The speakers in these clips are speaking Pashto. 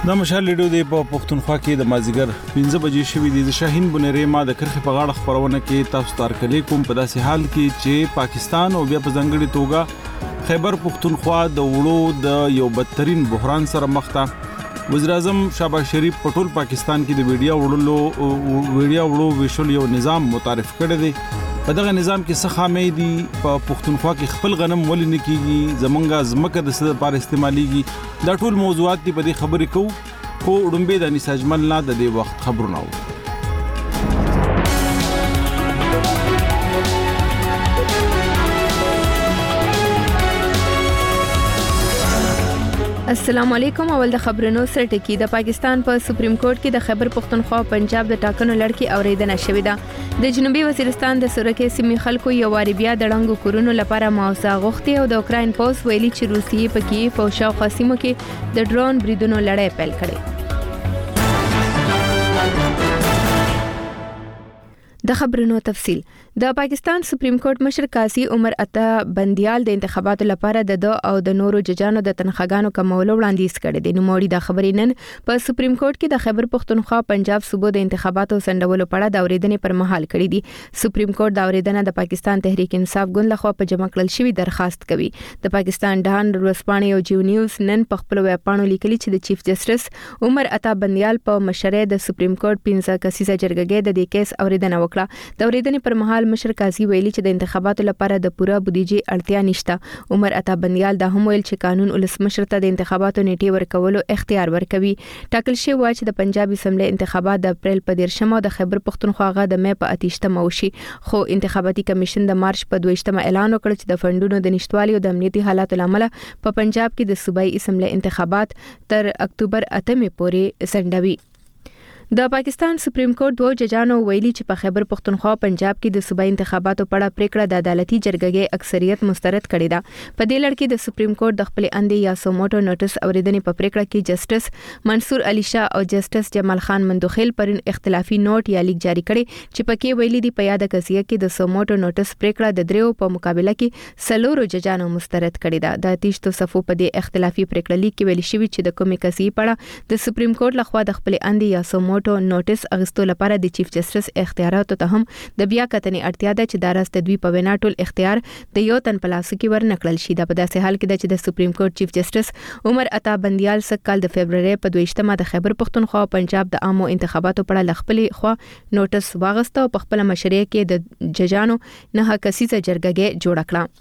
د مشال لیډو د پښتونخوا کې د مازیګر 15 بجې شوې د شاهین بنری ما د کرخه په غاړه خبرونه کې تاسو ته ورکړې کوم په داسې حال کې چې پاکستان او بیا په ځنګړي توګه خیبر پښتونخوا د وړو د یو بدترین بحران سره مخ ده. وزیر اعظم شهباز شریف په ټول پاکستان کې د ویډیو وړو ویشل یو نظام متعارف کړی دی. په دغه نظام کې څه خامې دي په پښتونخوا کې خپل غنم ولې نه کیږي زمونږه زمکه د څه لپاره استعماليږي دا ټول موضوعات دي په دې خبرې کوو خو ډومبه د نساجمن نه د دې وخت خبرونه وو. السلام علیکم. اول د خبرونو سره ټکی د پاکستان په سپریم کورټ کې د خیبر پښتونخوا پنجاب د ټاکنو لړۍ اوریدنه شوې ده. د جنوبي وزیرستان د سورکې سیمې خلکو یو واری بیا د ړنګو کورونو لپاره معاوضه غوښتي او د اوکراین پوس ویلي چې روسیې په کیف او شاوخوا سیمو کې د ډرون بریدونو لړۍ پیل کړې. د خبرونو تفصیل. د پاکستان سپریم کورټ مشر قاضي عمر عطا بندیال د انتخاباتو لپاره د او د نورو ججانو د تنخواګانو کمولو وړاندیز کړی دی. نو موړي د خبرې نن په سپریم کورټ کې د خیبر پښتونخوا پنجاب صوبو د انتخاباتو سندولو په اړه د اوریدنې پر مهال کړی دی. سپریم کورټ د اوریدنه د پاکستان تحریک انصاف ګوند لخوا په جمع کړل شوی درخواست کوي. د پاکستان ډان ورسپانې او جیو نیوز نن په خپل ویبپاڼو لیکلي چې د چیف جسټس عمر عطا بندیال په مشرۍ د سپریم کورټ 15 کسیزه جرګه د دې کیس اوریدنه وکړه. د اوریدنې پر مهال مشر قاضي ویلي چې د انتخاباتو لپاره د پوره بودیجې اړتیا نشته. عمر عطا بندیال دا هم ویل چې قانون ولسمشر ته د انتخاباتو نیټه ورکولو اختیار ورکوي. ټاکل شوی و چې د پنجاب اسمبلی انتخابات د اپریل په 13 او د خیبر پښتونخوا غا د مې په 28 وشي خو انتخاباتي کمیشن د مارچ په 22 اعلان وکړ چې د فندونو د نشټوالي او د امنیتي حالاتو لامل په پنجاب کې د صوبایي اسمبلی انتخابات تر اکتوبر 8 پورې سندوي. د پاکستان سپریم کورټ دوه ججانو ویلي چې په خیبر پښتونخوا پنجاب کې د صوبایي انتخاباتو په اړه پریکړه د عدالتي جرګې اکثریت مسترد کړې ده. په دې لړ کې د سپریم کورټ د خپل اندې یا سوموټو نوټس اوریدنې په پریکړه کې جسټس منصور علي شاه او جسټس جمال خان مندوخیل پر اختلافي نوٹ یا لیک جاری کړي چې پکې ویلي دی په یاد قضیه کې د سوموټو نوټس پریکړه د دریو په مقابله کې سلورو ججانو مسترد کړې ده. د تیشتو صفو په دې اختلافي پریکړه لیک کې ویل شوی چې د کومې قضیې په اړه د سپریم کورټ لخوا د خپل اندې یا سوموټو نوټس اغستو لپاره د چیف جسټس اختیاراتو ته هم د بیا کتنې اړتیا ده چې د راست دوی په وینا ټول اختیار د یو تن په لاس کې ورنکړل شي. دا په داسې حال کې ده چې د سپریم کورټ چیف جسټس عمر عطا بندیال سکهال د فبرवरी په 22 د خیبر پښتونخوا او پنجاب د عامو انتخاباتو په اړه خپل خوا نوټس واغسته او په خپل مشرۍ کې د ججانو نه کسیزه جرګه جوړ کړه.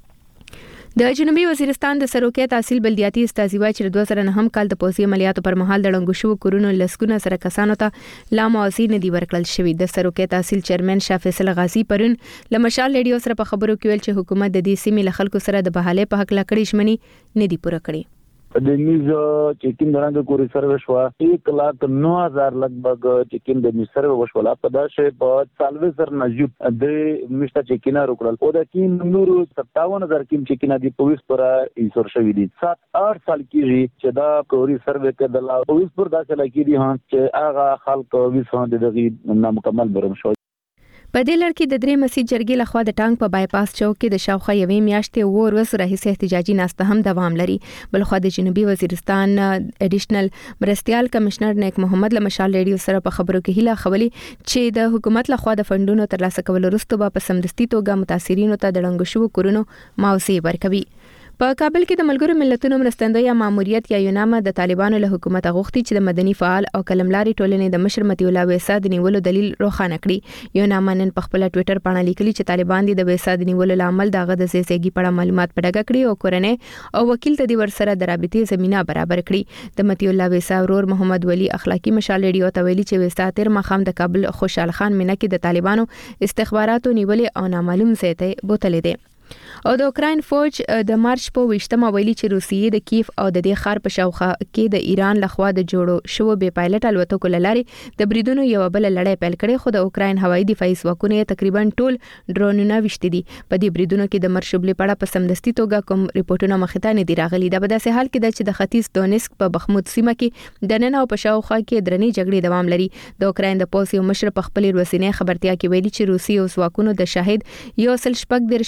د جنوبي وزیرستان د سروکې تحصیل بلدیاتي استازي چې 2009 کال د پوځي عملیاتو پر مهال د ړنګو شو کورونو لسګونه سره کسانو ته لا معاوضه نه دی ورکړل شوی. د سروکې تحصیل چیرمن شاه فیصل غازی پرون لمشال ریډیو سره په خبرو کې ویل چې حکومت د دې سیمې له خلکو سره د بحاله په حق لکړې شمنی نه دی پوره کړی. د میز چیکین درنګ کوری سرویس وا 1,09,000 لګبګ چیکین د میز سرویس وشولا په داسې په سالوي سر نجوب د میشته چیکینا روکړل او د کین نور 57,000 کیم چیکینا دی پولیس پر انصور شوی دي 7-8 سال کېږي چې دا کوری سرویس کې د لا پولیس پر داسې لګی دي چې هغه خلک وسه د دغه نامکمل برم شو. په دې لړ کې د درې مسجد جرګې لخوا د ټانک په بایپاس چوک کې د شاوخوا یوې میاشتې ورځ راهیسې احتجاجي ناسته هم دوام لري. بلخوا د جنوبي وزیرستان اډیشنل مرستيال کمشنر نیک محمد لمشال ریډیو سره په خبرو کې هیله خولي چې د حکومت لخوا د فندونو ترلاسه کول وروسته به په سمدستي توګه متاثرینو ته د ړنګو شو کورونو معاوضه ورکوي. په کابل کې د ملګرو ملتونو مرستندوی ماموریت یا یوناما د طالبانو له حکومت غوښتي چې د مدني فعال او کلملاري ټولنې د مشر متي الله ویسا د نیولو دلیل روښانه کړي. یوناما نن په خپل ټوئیټر باندې لیکلي چې طالبان د ویسا د نیولو لامل دغه د زیږي په اړه معلومات پډګه کړي او کورنۍ او وکیل ته د ورسره د رابطې زمينه برابر کړي. د متي الله ویسا ورور محمد ولی اخلاقی مشال ریډیو ته ویلي چې ویسا تیر مخام د کابل خوشحال خان مینه کې د طالبانو استخباراتو نیولې او نامعلوم ځای ته بوتلې ده. او د اوکراین فوج د مارچ په 20 ویلي چې روسیې د کیف او د دې خار په شاوخوا کې د ایران لخوا د جوړو شو به پایلټ الوتکو لاري د بریدونو یو بل لړۍ پیل کړي خو د اوکراین هوایي دفاعي ځواکونه تقریبا ټول ډرونونه وشتي دي. په دې بریدونو کې د مرشبلې پړه په سمدستي توګه کوم ریپورتونه مخته نه دي راغلي. د بداسه حال کې د ختیځ دونیسک په بخمود سیمه کې د نن او په شاوخوا کې درنې جګړې دوام لري. د اوکراین د پولیس مشر په خپل ورسینې خبرتیا کې ویلي چې روسي او ځواکونو د شاهد یو سل شپږ درش په نامه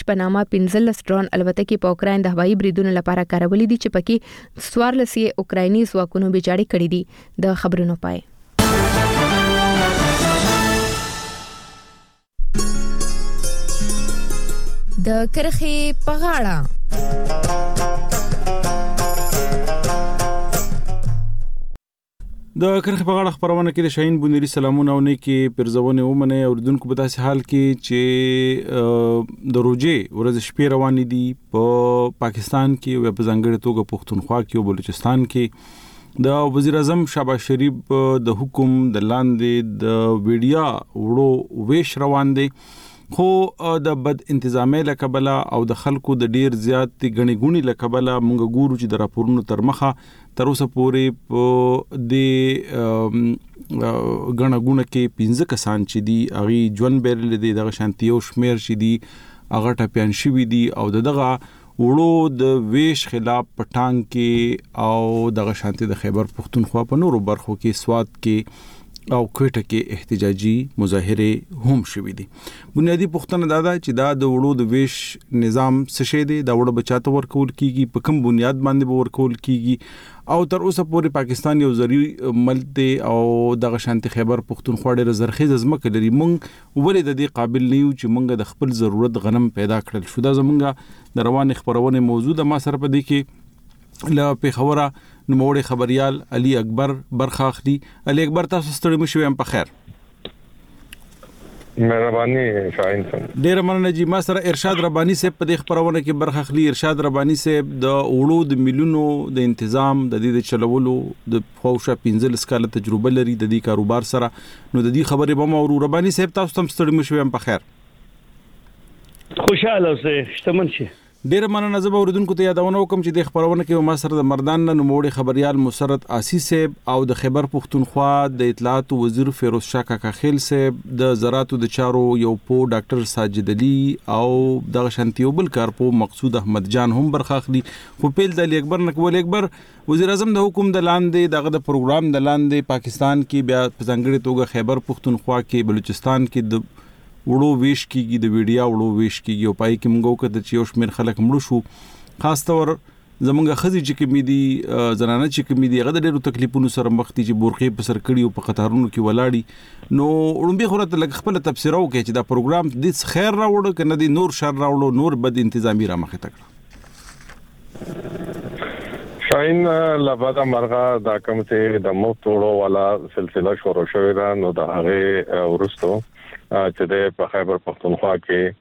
15 ډرون الوتکې په اوکرين د هوایي بریدونو لپاره کارولې دي چې پکې 14 اوکرایني ځواکونو بيجاړي کړې دي. د خبرونو پای د کرخي پغاړه. د کرخي پغاړه خبرونه کې د شاهین بونری سلامونه او نیکی پرزونه ومنه اوردونکو په تاسو حال کې چې د روجي ورځ شپې روان دي په پاکستان کې او په ځنګړې توګه پښتونخوا کې او بلوچستان کې د وزیر اعظم شهباز شریف د حکم د لاندې د ویډیا وړو ویش روان دي خو د بد انتظامی لکبله او د خلکو د ډیر زیات غنی غونی لکبله مونږ ګورو چې د راپورونو تر مخه تر اوسه پورې په د غنغونه کې 15 کسان چې دي اغي ژوند بیرل دي دغه شانتیو شمیر چې دي اغه ټپيان شوی دي او دغه وړو د ویش خلاف پټان کې او دغه شانتي د خیبر پختونخوا په نورو برخو کې سواد کې او کوټه کې احتجاجي مظاهره هم شوې دي. بنیادی پوښتنه دا ده چې دا د وړو د ویش نظام څه شی دی، دا وړو بچاته ورکول کیږي، په کوم بنیاد باندې ورکول کیږي او تر اوسه پورې پاکستان یو زری ملک دی او دغه شانتي خیبر پختونخوا ډېر زرخیز ځمکه لري. مونږ ولې د دې قابل نه یو چې مونږ د خپل ضرورت غنم پیدا کړل شو. دا زمونږ د روان خبرونه موضوع د ما سره په دې کې له پیښوره نوموړی خبريال علي اکبر برخه اخلي. علي اکبر تاسو ستړي مشوي هم په خیر. مهرباني شاهین صاحب. ډیر مننه جی. ما سره ارشاد ربانی صاحب په دې خبرونه کې برخه اخلي. ارشاد ربانی صاحب د وړو د مليونو د تنظیم د دې چلولو د خوښه 15 سکاله تجربه لري د دې کاروبار سره، نو د دې خبرې به مو ربانی صاحب تاسو تم ستړي مشوي هم په خیر. خوشاله اوسئ، شتمن شئ. ډیر مننه. زه به اوریدونکو ته یادونه وکم چې د خبرونه کې ما سره د مردان نوموړي خبريال مسرت آسی صاحب او د خیبر پختونخوا د اطلاعات وزیر فیروز شاه کاکاخیل صاحب، د زراعت د چارو یو پو ډاکټر ساجد علي او د شانتیو بل کارپو مقصود احمد جان هم برخه اخلي. خو پیل د علي اکبر نکول اکبر وزیر اعظم د حکومت د لاندې دغه د پروګرام د لاندې پاکستان کې بیا په ځنګړې توګه خیبر پختونخوا کې بلوچستان کې د وړو ویش کیږي، د ویډیا وړو ویش کیږي او پای کې موږ وکړه چې یو شمېر خلک مړ شو. خاص تور زمونږ خزي چې کمیدي زنانه چې کمیدي هغه د ډېرو تکلیفونو سره مخ دي چې بورخي په سر کړي او په قطارونو کې ولاړی. نو اړمبي خورته لګ خپل تفسیر وکړي چې دا پروګرام د خیر راوړ کنه د نور شر راوړ، نور بد انتظامی را مخه تکړه. شاهین لباده مرغه دا کوم چې د موټورو والا سلسله شروع شوې ده، نو د هغه ورستو چې د په خیبر پختونخوا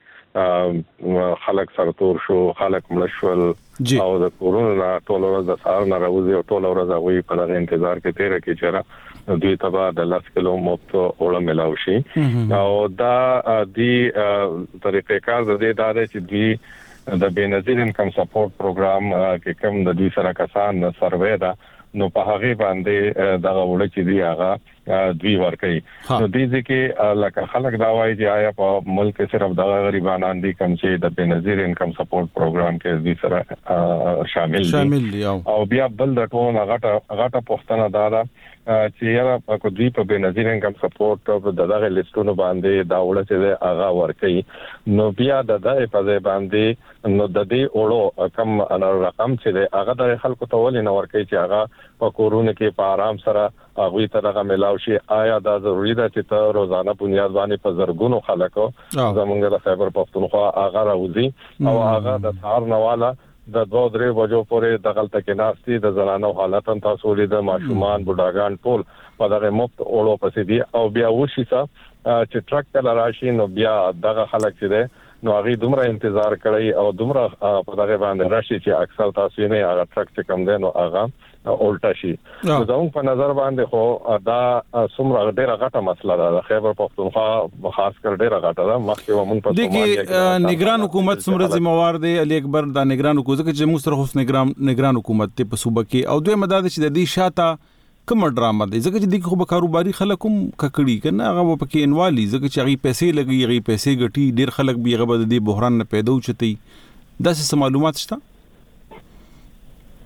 کې خلک سرتور شو، خلک مړ شول او د کورونا ټول ورځ د سهار نه راوځي او ټول ورځ هغه په دغه انتظار کې تیر کې چې دوی تبا د 10 کیلو مفت اوړه ملاو شي او دا دی طریقې کار د دې داري چې دوی د بینظیر انکم سپورټ پروګرام کې کوم د دوی سره کسان سروې ده، نو په هغه باندې دغه وړ چې دی هغه دوی ورکي. نو دې کې لکه خلک دا وایي چې آیا په ملک کې صرف دغه غریبانان دي کوم چې د بنظیر انکم سپورټ پروګرام کې دوی سره شامل دي او بیا بل د ټول غټه پښتنه دا چې یاره په دوی په بنظیر انکم سپورټ په دغه لیستونو باندې دا وړ چې هغه ورکي. نو بیا د دغه په ځای باندې نو د دې وړو کم رقم چې هغه د خلکو ته ولې نه ورکي چې هغه په کورونا کې په آرام سره هغه ترغه ملاو شي. آیا دا ضروری ده چې ته روزانه بنیاد باندې په زرګونو خلکو زمونږ د خیبر پختونخوا هغه راوځي او هغه د سهار نواله د 2-3 بجو پورې د غلطه کې ناشتي د زنانو حالت تاسو لید ماشومان بډاګان ټول په دغه مفت اورو پسې دي او بیا وشي چې ټرک کله راشي نو بیا دغه خلک چې نو هغه دومره انتظار کوي او دومره په دغه باندې راشي چې اکثر تاسو نه هغه ټرک چې کم دی نو هغه اولټا شي. نو زموږ په نظر باندې خو دا څومره ډیره غټه مسله ده. خیبر پختونخوا خاص کر ډیره غټه ده. مخکې ومن په دغه نگران حکومت څومره ذمہوار دی علي اکبر دا نگران حکومت چې موږ سره خو نگران حکومت ته په صوبه کې او دوی مدد چې د دې شاته کوم ډرامه دی ځکه چې دغه خو به کاروباري خلک هم ککړي کنه هغه پکې انوالي ځکه چې هغه پیسې لګي هغه پیسې ګټي ډیر خلک به هغه د بحران نه پیدا وچتي. دا څه معلومات شته؟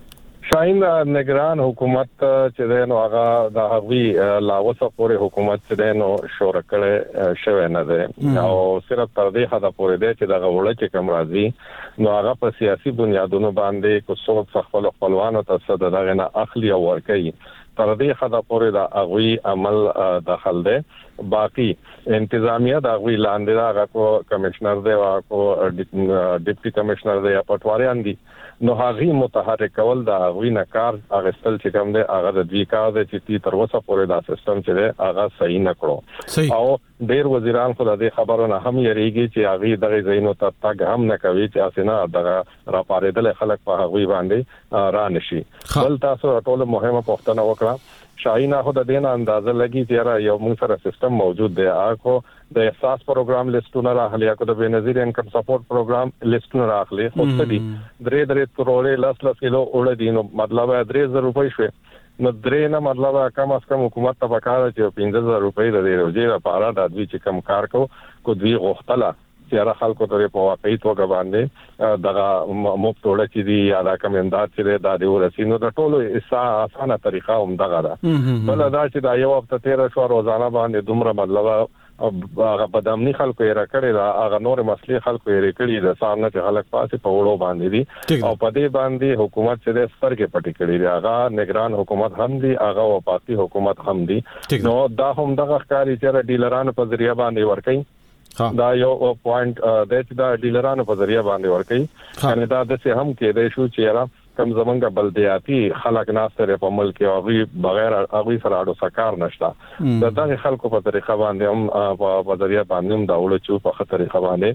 شاین نگران حکومت چې د نو هغه د هغوی لاوسه پورې حکومت چې د نو شور کړي شوی نه ده او صرف تر دې حدا پورې ده چې د غوړه چې کم راځي نو هغه په سیاسي بنیادونو باندې کو څو خپل خپلوانو ته صد دغه نه اخلي او ورکي تر دې حدا پورې د هغوی عمل داخل ده باقی انتظامیه د هغوی لاندې هغه کو کمشنر دی او کو ډیپټي کمشنر دی یا پټواریان دي نو هغه متحرک کول د هغوی نه کار اغستل چې کوم دی هغه د دوی کار دی چې تر اوسه پورې دا سیستم چې دی هغه صحیح نه کړو او ډیر وزیران خو د خبرونه هم یریږي چې هغه دغه زینو ته تاګ هم نه کوي چې اسنه دغه را پاریدل خلک په هغوی باندې را نشي بل تاسو ټول مهمه پوښتنه وکړه شاهینه خو د دینه اندازه لګي چې یو موږ سره سیستم موجود دی هغه د احساس پروګرام لیستونه راغلي او د بنظیر انکم سپورټ پروګرام لیستونه راغلي خو څه دي درې کرولې لاس کیلو اورې دي نو مطلب 3000 روپۍ شوي نو درې نه مطلب کم از کم حکومت ته پکاره چې 15000 روپۍ د روزي لپاره د دوی چې کم کار کو دوی غوښتله چې را خلکو ته په واقعي توګه باندې دغه مفتوړه چې دی یا د کمندار چې د ورسینو د ټولو اسانه طریقه هم دغه ده بل دا چې دا یو هفته 13 شو روزانه باندې دومره مطلب هغه بدامني خلکو یې راکړي دا هغه نور مسلې خلکو یې راکړي د سامنے چې خلک پاسه په وړو باندې دي او په دې باندې حکومت چې د سترګې پټې کړي دی هغه نگران حکومت هم دي هغه وفاقي حکومت هم دي نو دا هم دغه ښکاری چې ډیلرانو په ذریعہ باندې ورکړي دا یو پوینټ د چې دا ډیلرانو په ذریعہ باندې ورکړي یعنی دا د څه هم کې د شو چې کم زمونږه بلدیاتي خلک ناستره په ملک او غي بغیر هغه سره اړو سکار نشته د دغه خلکو په طریقه باندې هم په ذریعہ باندې هم دا وړو چې په خطر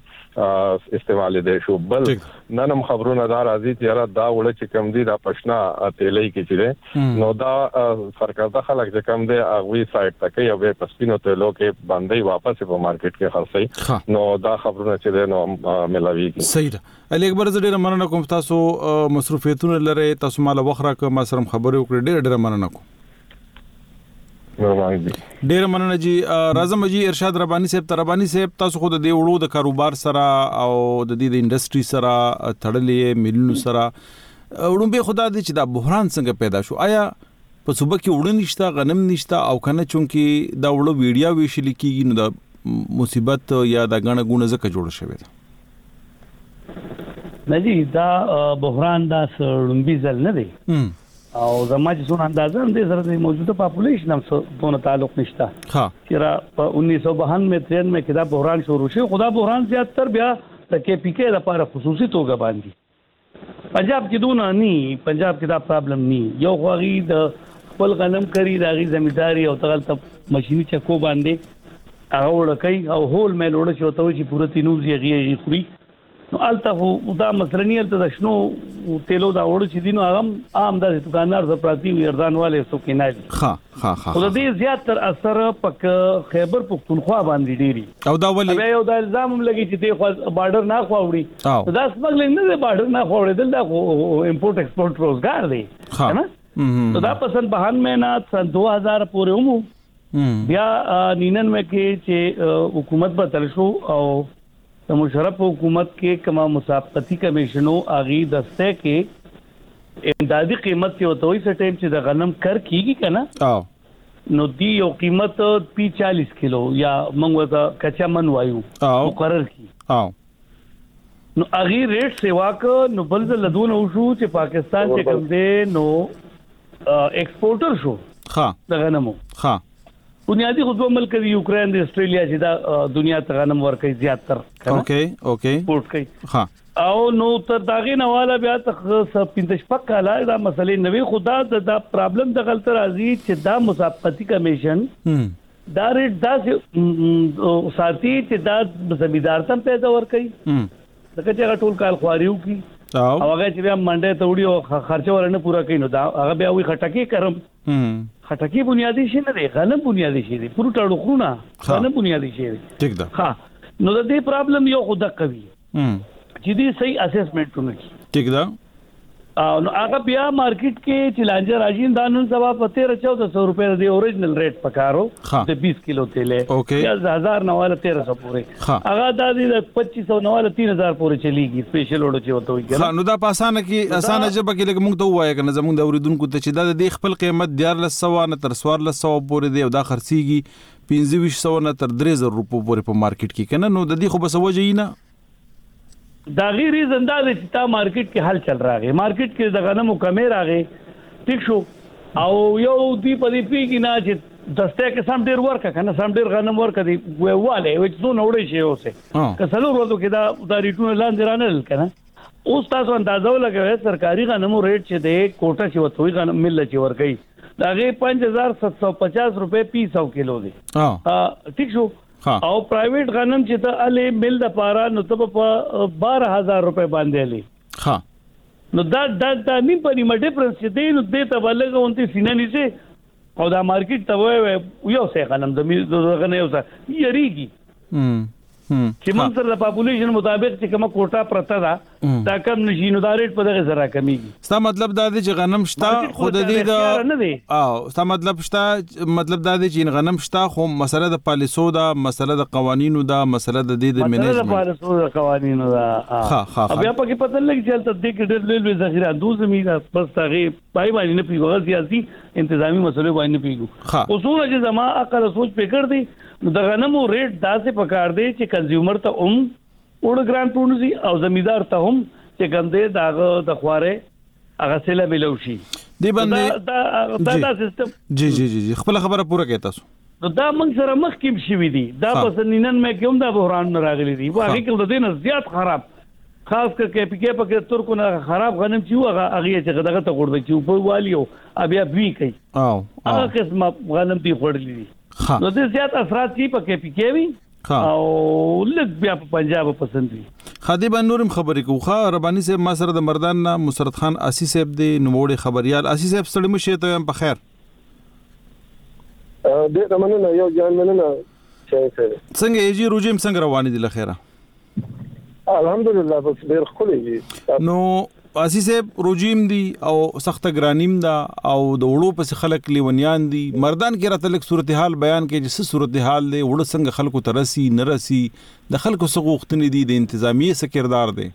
باندې استعمال دي شو بل ننم خبرونه دا راځي چې دا وړو چې کم دي دا پښنا تیلې کې چې نو دا سرکارته خلک چې کم دي هغه سایت ته کوي او په سپینو تیلو کې باندې واپس په مارکیټ کې خرڅي نو دا خبرونه چې نو ملاوي صحیح ده علي اکبر زړه مننه کوم تاسو مصروفیتونه لره تاسو مال وخره کوم ما سره خبرې وکړې ډېر مننه کوم ډېر مننه جی راځم جی ارشاد ربانی صاحب تاسو خو د دې وړو د کاروبار سره او د دې د انډستری سره تړلې ملونو سره وړم به خدا دې چې دا بحران څنګه پیدا شو آیا په صوبه کې وړ نشته غنم نشته او کنه چونکی دا وړو ویډیا ویشل کیږي نو د مصیبت یا د غنه غونه زکه جوړ شوی دا ندی دا بحران دا سړمبي ځل نه دی او زما چې څونه اندازه هم دې سره د موجوده پاپولیشن هم څونه تعلق نشته چې را په 1992 کې دا بحران شروع شو خدا بحران زیاتره بیا د کې پی کې لپاره خصوصي توګه باندې پنجاب کې دونه ني پنجاب کې دا پرابلم ني یو غوغي د خپل غنم کری د غي ځمېداري او تغلط ماشيني چکو باندې هغه ورکې او هول مې لوړ شو ته چې پوره تینوزي غي خوري نو الته دا مسلنی الته د شنو تیلو دا وړو چې دینو هغه عام د دکاندار د پراتی ویردانواله سو کې نه دي خو د دې زیات تر اثر پک خیبر پختونخوا باندې ډیری او دا ولې بیا یو د الزام هم لګی چې د بارډر نه خواوړي دا سمګلنګ نه د بارډر نه خواوړي دلته امپورټ ایکسپورټ روزګار دی نه دا پسند بهان مهینه سن 2000 پورې هم بیا 99 کې چې حکومت بدل شو او د مشرف حکومت کې کما مسابقتی کمیشنو اغي دسته کې امدادي قیمت یو توي څه ټیم چې د غنم کر کیږي کنه نو دی یو قیمت 40 کیلو یا موږ ته کچا من وایو مقرر کی نو اغي ریټ سیوا کو نو بل لدون او شو چې پاکستان چې کوم دی نو ایکسپورټر شو د غنمو بنیادی خو ملک دی یوکرين دی استرالیا چې دا دنیا ته غنم ورکې زیات تر اوکے پورت کوي او نو تر داغه نواله بیا ته 15 کاله دا مسلې نوې خدا دا پرابلم د غلط راځي چې دا مسابقتی کمیشن دا ریټ دا ساتي چې دا زمیدار تم پیدا ورکې دغه چې ټول کال خواریو کی او هغه چې بیا منډه ته وړي او خرچه ورنه پورا کین نو دا هغه بیا وی خټکی کرم خټکی بنیادی شي نه دی غنم بنیادی شي دی پروت اړو خونه غنم بنیادی شي دی ٹھیک ده ها نو د دې پرابلم یو خود کوي چې دې صحیح اسسمنټ ونه کی ٹھیک ده نو هغه بیا مارکیټ کې چلانجه راځین دا نن سبا په 1300 روپے د اوریجنل ریټ پکارو د 20 کیلو تیل یا 1000 نواله 1300 پورې هغه د 2500 نواله 3000 پورې چلیږي سپیشل اورډر چې وته وي نو دا پاسانه کې اسانه جبه کې لکه موږ ته وایي کنه زموږ د اوریدونکو ته چې دا د خپل قیمت 1400 نه تر 1400 پورې دی او دا خرڅيږي 2500 نه تر 3000 روپو پورې په مارکیټ کې کنه نو د دې خو بس وجه نه دا غیر ریزن دا چې تا مارکیټ کې حل چل راغی مارکیټ کې د غنمو کمې راغی ټیک شو او یو دی په دې پیګی نه چې دسته کې سم ډیر ورکه کنه سم ډیر غنم ورکه دی واله وچ نو وړي شي اوسه کسلو ورځو کې دا ریټونه لاندې رانل کنه اوس تاسو اندازو لګوي سرکاري غنمو ریټ چې د کوټه چې وته غنم مل چې ورګي دا غي 5750 روپے 200 کیلو دی ټیک شو او پرایویټ غنم چې ته علي مل د پارا نو ته په 12000 روپے باندې علي نو دا نیم په نیمه ډیفرنس چې دی نو د ته بلګه اونته سینې نشي او دا مارکیټ ته وای یو څه غنم د غنه یو څه یریږي چې موږ سره د پاپولیشن مطابق چې کومه کوټه پرته ده دا کم نشي نو دا ریټ په دغه سره کمیږي ستا مطلب دا دی چې غنم شتا خود دې دا ستا مطلب شتا مطلب دا دی چې غنم شتا خو مسله د پالیسو دا مسله د قوانینو دا مسله د دې د منیجمنت مسله د پالیسو د قوانینو دا بیا پکې پته لګی چې تل دې کې ډېر لوی ذخیره دوه زمينه بس هغه پای باندې نه پیګو سیاسي انتظامی مسلې باندې نه پیګو اصول چې زما عقل سوچ پکړ دی نو د غنمو ریټ داسې پکار دی چې کنزیومر ته وړ ګران پونځي او زمیدار ته هم چې ګندې داغه د خواره هغه سره ملو شي دی باندې دا سیستم جی خپل خبره پوره کوي تاسو نو دا موږ سره مخکیم شوی دی دا پسنینن مې کوم دا بحران راغلی دی واقعي کوم د دین زیات خراب خاص کر کې پکې پکې ترکو نه خراب غنم چې هغه چې دغه ته ګورځي چې په والیو بیا بي کوي هغه قسمه غنم دی خورلې دي نو د زیات اثرات کی پکې پکې وي او لږ بیا په پنجاب پسند دي خادي بنورم خبرې کوخه رباني صاحب ما سره د مردان مسرت خان اسی صاحب دی نوموړي خبريال اسی صاحب ستړي مشه ته په خیر دې تمنه یو ځان مننه څنګه ایجی روجیم څنګه روان دي لخيره الحمدلله بس ډیر خولې نو اسی صاحب روجیم دی او سخت ګرانیم دا او د وړو پس خلک لیونیان دي مردان کې راته لک صورتحال بیان کې چې صورتحال دی وړو څنګه خلکو ترسي نرسي د خلکو سغوختنی دي د انتظامی سکردار دی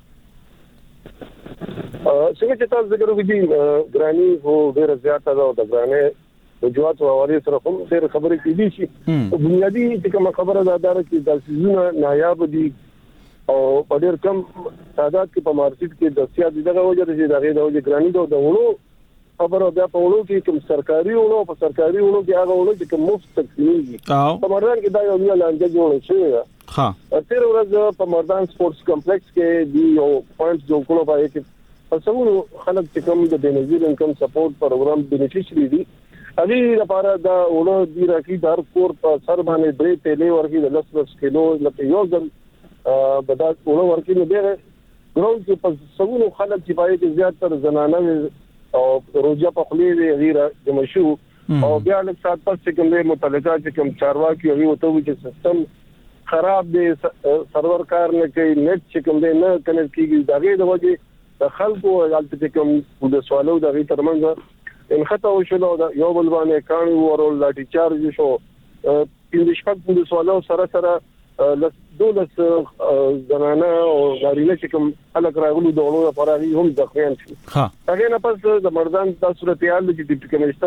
څنګه چې تاسو ذکر وکړي ګرانی هو ډیر زیاته ده د ګرانه وجوهات او اړې سره کوم ډیر خبرې کیدي شي بنیادی چې کوم خبره ده چې د سيزونه نایاب دي او په ډیر کم تعداد کې په مارکیټ کې د سیاسي دغه وجه چې دغه د وجه ګرانی د وړو خبره بیا په وړو کې کوم سرکاري وړو په سرکاري وړو کې هغه وړو چې کوم مفت تقسیمېږي په مردان کې دا یو لانجه جوړ شوی دی تیر ورځ په مردان سپورتس کمپلیکس کې دی یو پوینټ جوړ کړو پای کې څنګه خلک چې کوم د بنزیر انکم سپورټ پروګرام بینیفیشري دي هغه لپاره دا وړو دی راکې دار کور په سر باندې درې تیلې ورکی د 10 کیلو لکه یو ځل بدا وړو ورکی نه دی ګرون چې په څنګه خلک چې پای کې زیات تر زنانه او روزه په خلی غیره جمع شو او بیا له سات پس کوم متعلقه چې کوم چارواکي هغه وته چې سیستم خراب دی سرور کار نه کوي نت چې کوم نه کنیکټ کیږي دغه د وجه د خلکو حالت کوم د سوالو د غي ترمنځ ان خطا وشو یو بل باندې کانو ورول لاټي چارج شو په شپږ د سوالو سره دولت زنانه او غاریله چې کوم الګ راغلو دونو لپاره هم ځخیان شي هغه نه پس د مردان د صورتحال د ډیپټي کمشنر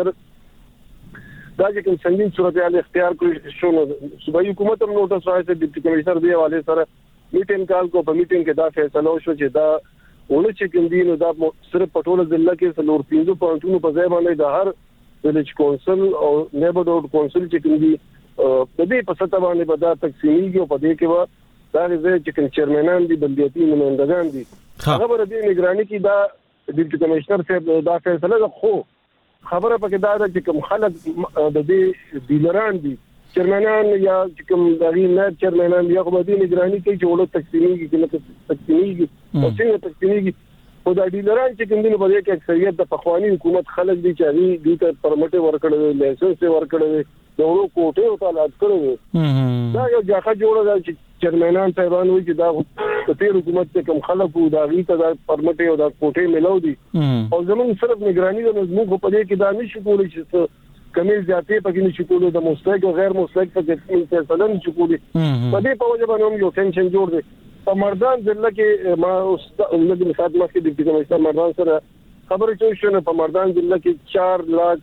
دا چې کوم څنګه صورتحال اختیار کړی شو نو صوبایي حکومت هم نوټس راځي ډیپټي کمشنر دی حواله سره میټینګ کال کو په میټینګ کې دا فیصله وشو چې دا ونه چې کوم دی نو دا صرف پټول ضلع کې سلور 5 پوینټونو په ځای باندې د هر ویلج کونسل او نیبرهډ کونسل چې کوم دی په دې په سطح باندې به دا تقسیمېږي او په دې کې به دا چې کوم چیرمنان دي بلدیاتي نمائندگان دي هغه به د نگراني کې دا ډیپټي کمشنر صاحب دا فیصله خو خبره پکې دا چې کوم خلک د دې ډیلران دي چیرمنان یا کوم دغه نه چیرمنان یا کوم دي نگراني کوي چې ولې تقسیمېږي او څنګه تقسیمېږي او دا ډیلران چې کوم دي په دې کې اکثریت د پخوانی حکومت خلک دي چې دې ته پرمټ ورکړل لایسنس ورکړل دغه کوټه او تعلق کړو دا یو ځکه جوړه ده چې چیرمنان صاحبانو چې دا تیر حکومت ته کوم خلکو دا غي ته پرمټ او دا کوټه ملو دي او زمونږ صرف نگرانی د موږ په دې کې دا نشو کولای چې کمیل ځاتې پکې نشو کولای د مستحق او غیر مستحق په فیصله نشو کولای په دې په وجه باندې یو ټینشن جوړ دی په مردان ضلع کې ما اوس د مثال ما کې د کمیشنر مردان سره خبرې چې شونه په مردان ضلع کې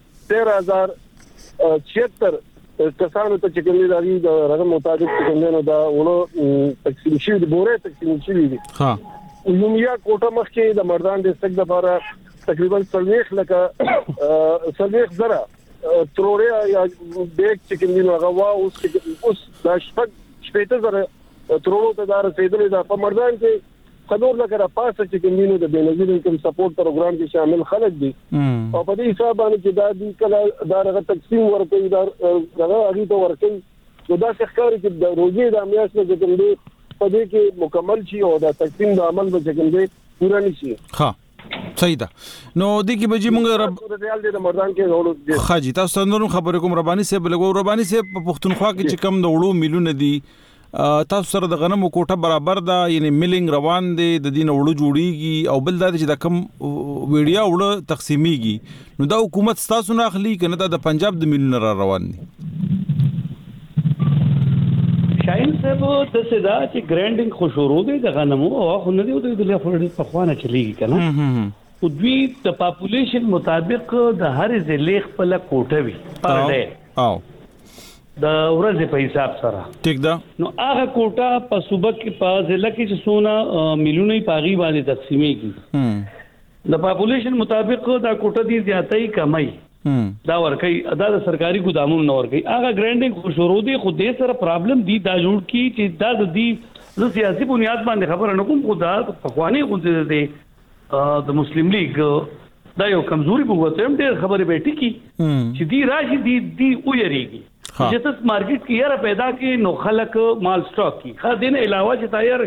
4,13,076 کسانو ته چې کومې داري د رقم مطابق چې کومه دا ونه تقسیم شي د بوره تقسیم شي دي ها یومیا کوټه مخکې د مردان ډیسټریکټ لپاره تقریبا 30 لکه 30 زره تروړه یا بیگ چې کومې نو هغه اوس د شپږ زره تروړو ته دا رسیدلې ده په مردان کې څلور لکه پاسه چې کومینو د بنظیر انکم سپورټ پروګرام کې شامل خلک دي او په دې حساب باندې چې دا د کله دا رغه تقسیم ورکوي دا هغه ته ورکوي نو دا ښکاري چې د روزي د امیاس نه کوم دی په دې کې مکمل شي او دا تقسیم د عمل به کوم دی پورا نشي ها صحیح ده نو د کی بجې مونږ رب ریال د مردان کې غوړو خاجي تاسو نور خبرې کوم رباني صاحب لګو رباني صاحب په پښتونخوا کې چې کم د وړو میلونه دي تاسو سره د غنمو کوټه برابر ده یعنی میلینګ روان دي د دین وړو جوړیږي او بل دا چې د کم ویډیا وړو تقسیمیږي نو دا حکومت تاسو نه اخلي کنه دا د پنجاب د میلونه را روان دي شاین صاحب ته صدا چې ګرانډینګ خو شروع دی د غنمو او خو نه دی د لفړ په خوانه چلیږي کنه او دوی د پاپولیشن مطابق د هر ضلع خپل کوټه وي پر ډے او د ورځې په حساب سره ټیک ده نو هغه کوټه په صوبه کې په ضلع کې چې سونا میلیونه پاغي باندې تقسیمېږي د پاپولیشن مطابق دا کوټه دي زیاتې کمای دا ورکي ادا د سرکاري ګدامونو نه ورکي هغه ګرانډینګ خو شروع دي خو دې سره پرابلم دي دا جوړ کی چې دا د دې د سیاسي بنیاد باندې خبره نه کوم خو دا پخوانی غونډه دي د مسلم لیگ دا یو کمزوري بوته هم ډېر خبره به ټکی چې دی راشي دی ویریږي چې تاسو مارکیټ کې یاره پیدا کې نو خلک مال سٹاک کی خا دین علاوه چې تیار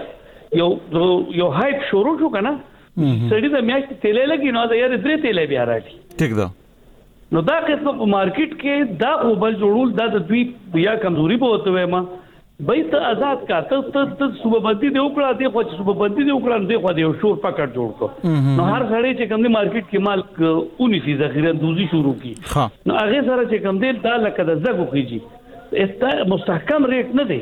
شروع یو هایپ شروع شو کنه سړی د میاشت تیلې لګي نو دا یاره درې تیلې بیا راځي ټیک ده نو دا قسم په مارکیټ کې دا خپل جوړول دا د دوی یا کمزوري بوته وای ما به ته آزاد کا ته صوبه بندي دی وکړه دی خو صوبه بندي دی وکړه دی خو دی شور پکړ جوړ کو نو هر سړی چې کوم دی مارکیټ کې مال اونې سي ذخیره دوزي شروع کی نو هغه سره چې کوم دی دا لکه د زګو کیږي استا مستحکم ریټ نه دی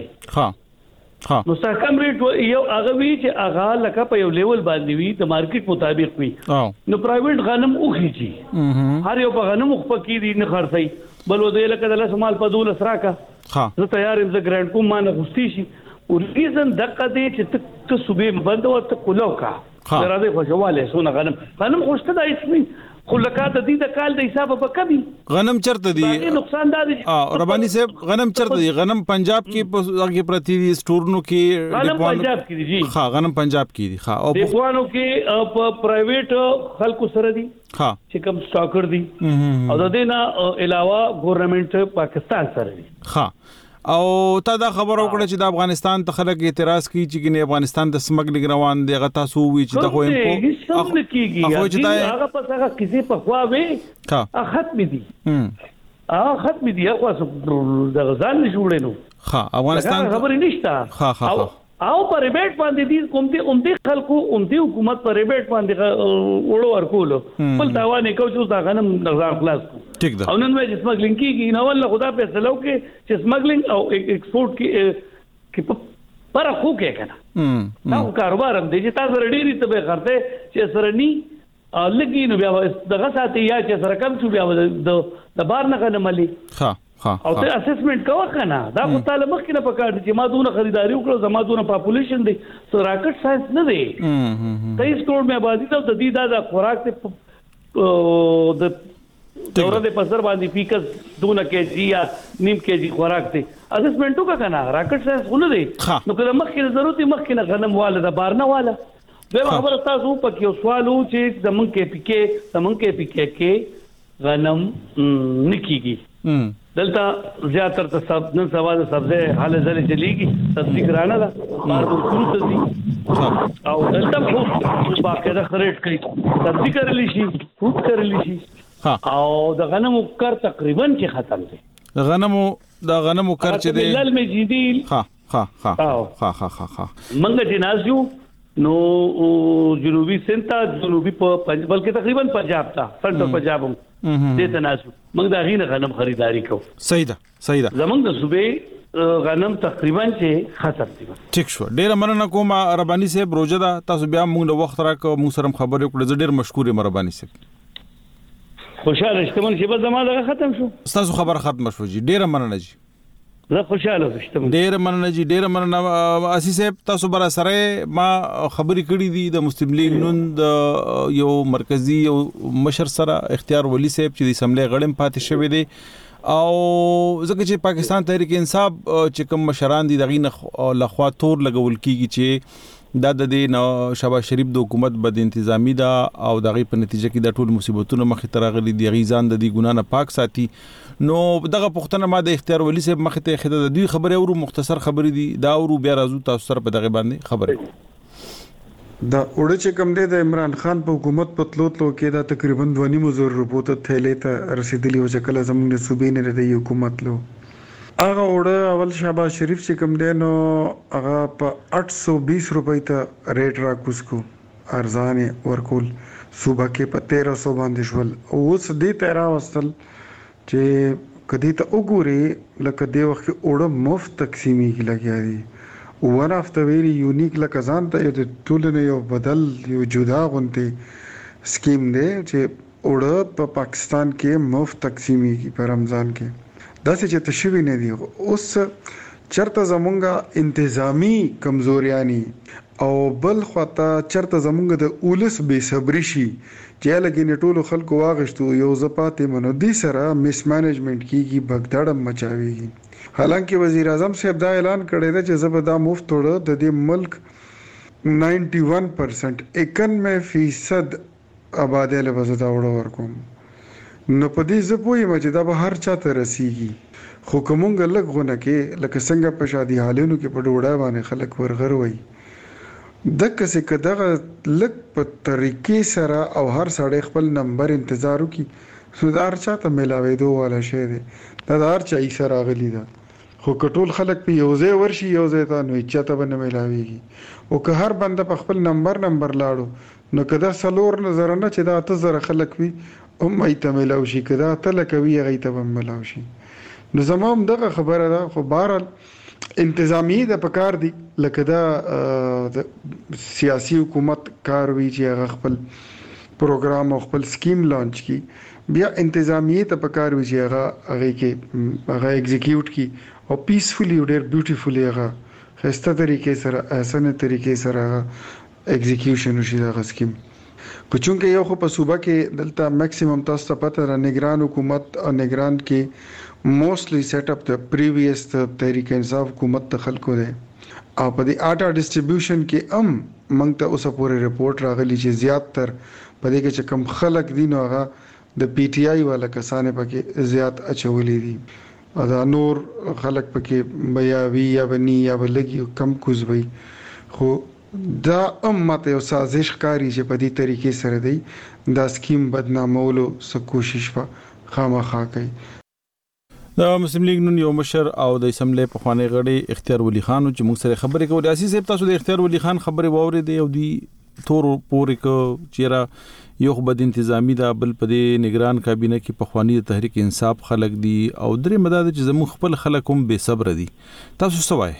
ها مستحکم ریټ یو هغه وی چې هغه لکه په یو لیول باندې وی د مارکیټ مطابق وی نو پرایویټ غنم اوخیږي هر یو په غنم خو پکې دي نه خرڅي بل ودې لکه د لاس مال په دوله سراکا زه تیار یم زه ګرانډ کوم مانه غوستي شي او ریزن دغه دې چې ته صوبې بند او ته کولو کا راځي خوشواله سونه غنم خوشته د اسمي خلکات دي د کال د حساب په کمی غنم چرته دي نقصان دادي رباني صاحب غنم چرته دي غنم پنجاب کې په پرتی دي سټورنو کې غنم پنجاب کې دي ها غنم پنجاب کې دي ها او دیوانو کې په پرایویټ خلکو سره دي ها چې کوم سٹاکر دي او د دې نه علاوه ګورنمنت پاکستان سره دي ها او تا دا خبر وکړه چې د افغانستان ته خلک اعتراض کوي چې ګنې افغانستان د سمګلینګ روان دی غتا سو وی چې د خو هم کیږي هغه پس هغه کسی په خوا وي ختم دي ختم دي خو د غزان جوړې نو افغانستان خبرې نشته او پر ریبیټ باندې دي کومتي خلکو حکومت پر ریبیټ باندې وړو ورکول بل تاوان کو چې دا غنم نظام خلاص ٹھیک ده او نن وایي سمګلینګ کیږي نو ول خدا په سلو کې چې سمګلینګ او ایکسپورت کې پر خو کې کنه دا کاروبار هم دي چې تاسو ډېری ته به خرته چې سره ني لګي نو بیا دغه ساتي یا چې سره کم شو بیا د بار نه غنم ملي او ته اسسمنت کوه کنه دا خو تعالی مخکې نه پکار دي چې ما دونه خریداري وکړو زما دونه پاپولیشن دی سو راکټ ساينس نه دی 23 کروڑ مې آبادی ته د دې دا خوراک ته د دورة د پسر باندې پیکس دونه کېجی یا نیم کېجی خوراک دی اسسمنټو کا کنه راکټ ساينس ونه دی نو کله مخکې ضرورت مخکې نه غنم والا د بار نه والا به خبره تاسو پکې یو سوال و چې زمون کې کې غنم نکېږي دلته زیاتر ته سب نن سبا د سبزی حاله زله چلیږي سبزی ګرانه ده ماربل فروټ دي او دلته خو باقاعده خریټ کوي سبزی کرلی شي فروټ کرلی شي او د غنمو کار تقریبا چې ختم دي د غنمو کار چې دی ملل مجیدیل ها منګه جنازو نو جنوبي سنتا جنوبي بلکې تقریبا پنجاب تا سنټر پنجاب دې تناسو موږ دا غینه غنم خریداري کوو. صحیح ده زمونږ د صوبې غنم تقریبا چې ختم دي. ټیک شو. ډیر مننه کوم رباني صاحب روزه دا تاسو بیا موږ د وخت راکو موږ سره خبرې کړې. ډیر مشکور یم رباني صاحب. خوشاله شتمن چې به زماده ختم شو. تاسو خبر ختم شو جی. ډیر مننه جی. زه خوشاله شتم. ډیر مننه جی. ډیر مننه اسی صاحب. تاسو بر سره ما خبرې کړې دي د مسلم لیگ نون د یو مرکزی یو مشر سره اختیار ولی صاحب چې د اسمبلی غړم پاتې شوی دی او ځکه چې پاکستان تحریک انصاف چې کوم مشران دي دغه لخوا تور لګول کیږي چې دا د شهباز شریف د حکومت بد انتظامی دا او دغه په نتیجه کې د ټول مصیبتونو مخې ته راغلي دي. غیزان د دې ګنا نه پاک ساتي. نو دغه پښتنه ما د اختیار ولی صاحب مخې ته خدای د دوی خبره اورو مختصر خبرې دي دا اورو بیا راځو تاسو سره په دغه باندې خبره. دا وړه چې کوم دی د عمران خان په حکومت په تلو کې دا تقریبا 2.5 زره روپو ته تھیلې ته رسیدلی او چې کله زموږ د صوبې نه د حکومت لو هغه وړه اول شهباز شریف چې کوم دی نو هغه په 820 روپۍ ته ریټ راکوس کو ارزان ورکول صوبه کې په 1300 باندې شول. اوس دې تیرا وصل چې کدی ته وګوري لکه دی وخت وړه مفت تقسیمي کې لګیا دي. ون اف د ویری یونیک لکه ځان ته یو ټولنه یو بدل یو جدا غونتی سکیم دی چې وړه په پاکستان کې مفت تقسیمي کی په رمضان کې داسې چې تشوی نه دی. اوس چرته زمونږه انتظامی کمزوریانی او بل خواته چرته زمونږ د اولس بے صبری شي چې لګینه ټولو خلکو واغشتو یو زپاتې منو دي سره میس مینجمنت کیږي بغدادم مچاويږي. حالانکه وزیر اعظم صاحب دا اعلان کړی دی چې زبدا مفت وړه د دې ملک 91% 91% آبادی له وزدا وړه ورکوم. نو په دې زپوي چې دا به هر چا ته رسیږي. خو کومګ لګونه کې لکه څنګه په شادي حالونو کې په ډوډۍ باندې خلک ورغر وي دغه څه کداغه لک په طریقې سره او هر سړی خپل نمبر انتظار وکي سودار چاته ملاوي والا شی دی دا هر چا یې سره غلی ده. خو کټول خلک په یوځای ورشي یوځای ته نو چاته باندې ملاويږي او که هر بنده په خپل نمبر لاړو نو کدا سلور نظر نه چې دا 8000 خلک وي هم ایته ملاوي شي کدا تل کوي هغه ته ملاوي شي. نو زموږ دغه خبره ده خو بهرال انتظامی د پکار دي لکه دا سیاسي حکومت کار وی چې هغه خپل پروګرام او خپل سکیم لانچ کی بیا انتظامی ته پکار وی چې هغه کې هغه ایگزیکیوټ کی او پیسفلی او ډیر بیوټیفلی هغه خسته طریقې سره احسن طریقې سره ایگزیکیوشن وشي دا سکیم. په چونکه یو خو په صوبه کې دلته میکسیمم تاسو ته پته را نگران حکومت او نگران کې موستلی سیټ اپ د پریویس تحریک انصاف حکومت ته خلکو دی او په دې آټا ډیسټریبیوشن کې موږ ته اوسه پورې رپورت راغلی چې زیات تر په دې کې چې کم خلک دي نو هغه د پی ټی آی والا کسانه پکې زیات اچولې دي او دا نور خلک پکې بیا وی یا بنی یا بلګي کم کوزوي. خو دا ماته یو سازش کاری چې په دې طریقې سره دی دا سکیم بدنامولو څه کوشش خامخا کوي. د مسلم لیگ نن یو مشر او د اسمبلی په خوانی غړي اختیار ولی خان چې موږ سره خبرې کولې اسی صاحب تاسو د اختیار ولی خان خبرې ووري دی او دی تور پورې کو چیرې یو بد انتظامی دا بل په دې نگران کابینه کې په خوانی تحریک انصاف خلک دي او درې مدد چې زمو خپل خلک هم بے صبر دي. تاسو سوای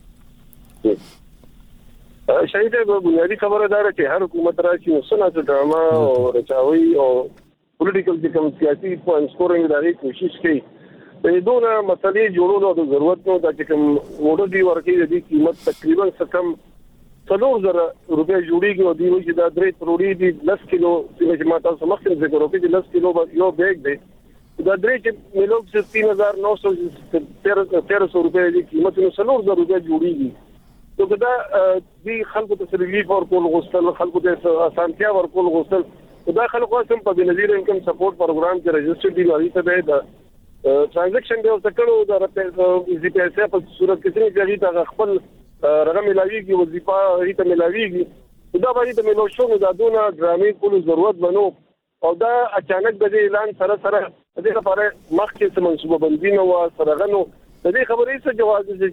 شاید به بنیادی خبره دار چې هر حکومت راشي نو سنا ډراما او رچاوي او پولیټیکل چې کوم سیاسي پوینټ سکورینګ دغه کوشش کوي په دونه مسلې جوړولو د ضرورت نو د کوم وړو دی ورکې د قیمت تقریبا څکم 3000 روپے جوړیږي او دی چې دا 3 کروڑی دی 10 کیلو چې ما تاسو مخکې ذکر وکړ چې 10 کیلو یو بیگ دی دا 3 چې ملوک سے 3900 روپے دی قیمت نو 3000 روپے جوړیږي. تو دا دی خلکو ته ریلیف ورکول غوښتل خلکو ته اسانتیا ورکول غوښتل دا خلکو سم په بنظیر انکم سپورټ پروګرام کې رجسټر دی لري ته دا ټرانزیکشن دی او تکړو دا زی پی ایس په صورت کې چې دا خپل رقم ملاویږي وظیفه ریته ملاویږي دا باندې د ملو شو دا دونه ډرامې کول ضرورت بنو او دا اچانک د اعلان سره د لپاره مخکې څه منصوبه بندي نو سره غنو د دې خبرې څه جواز دي چې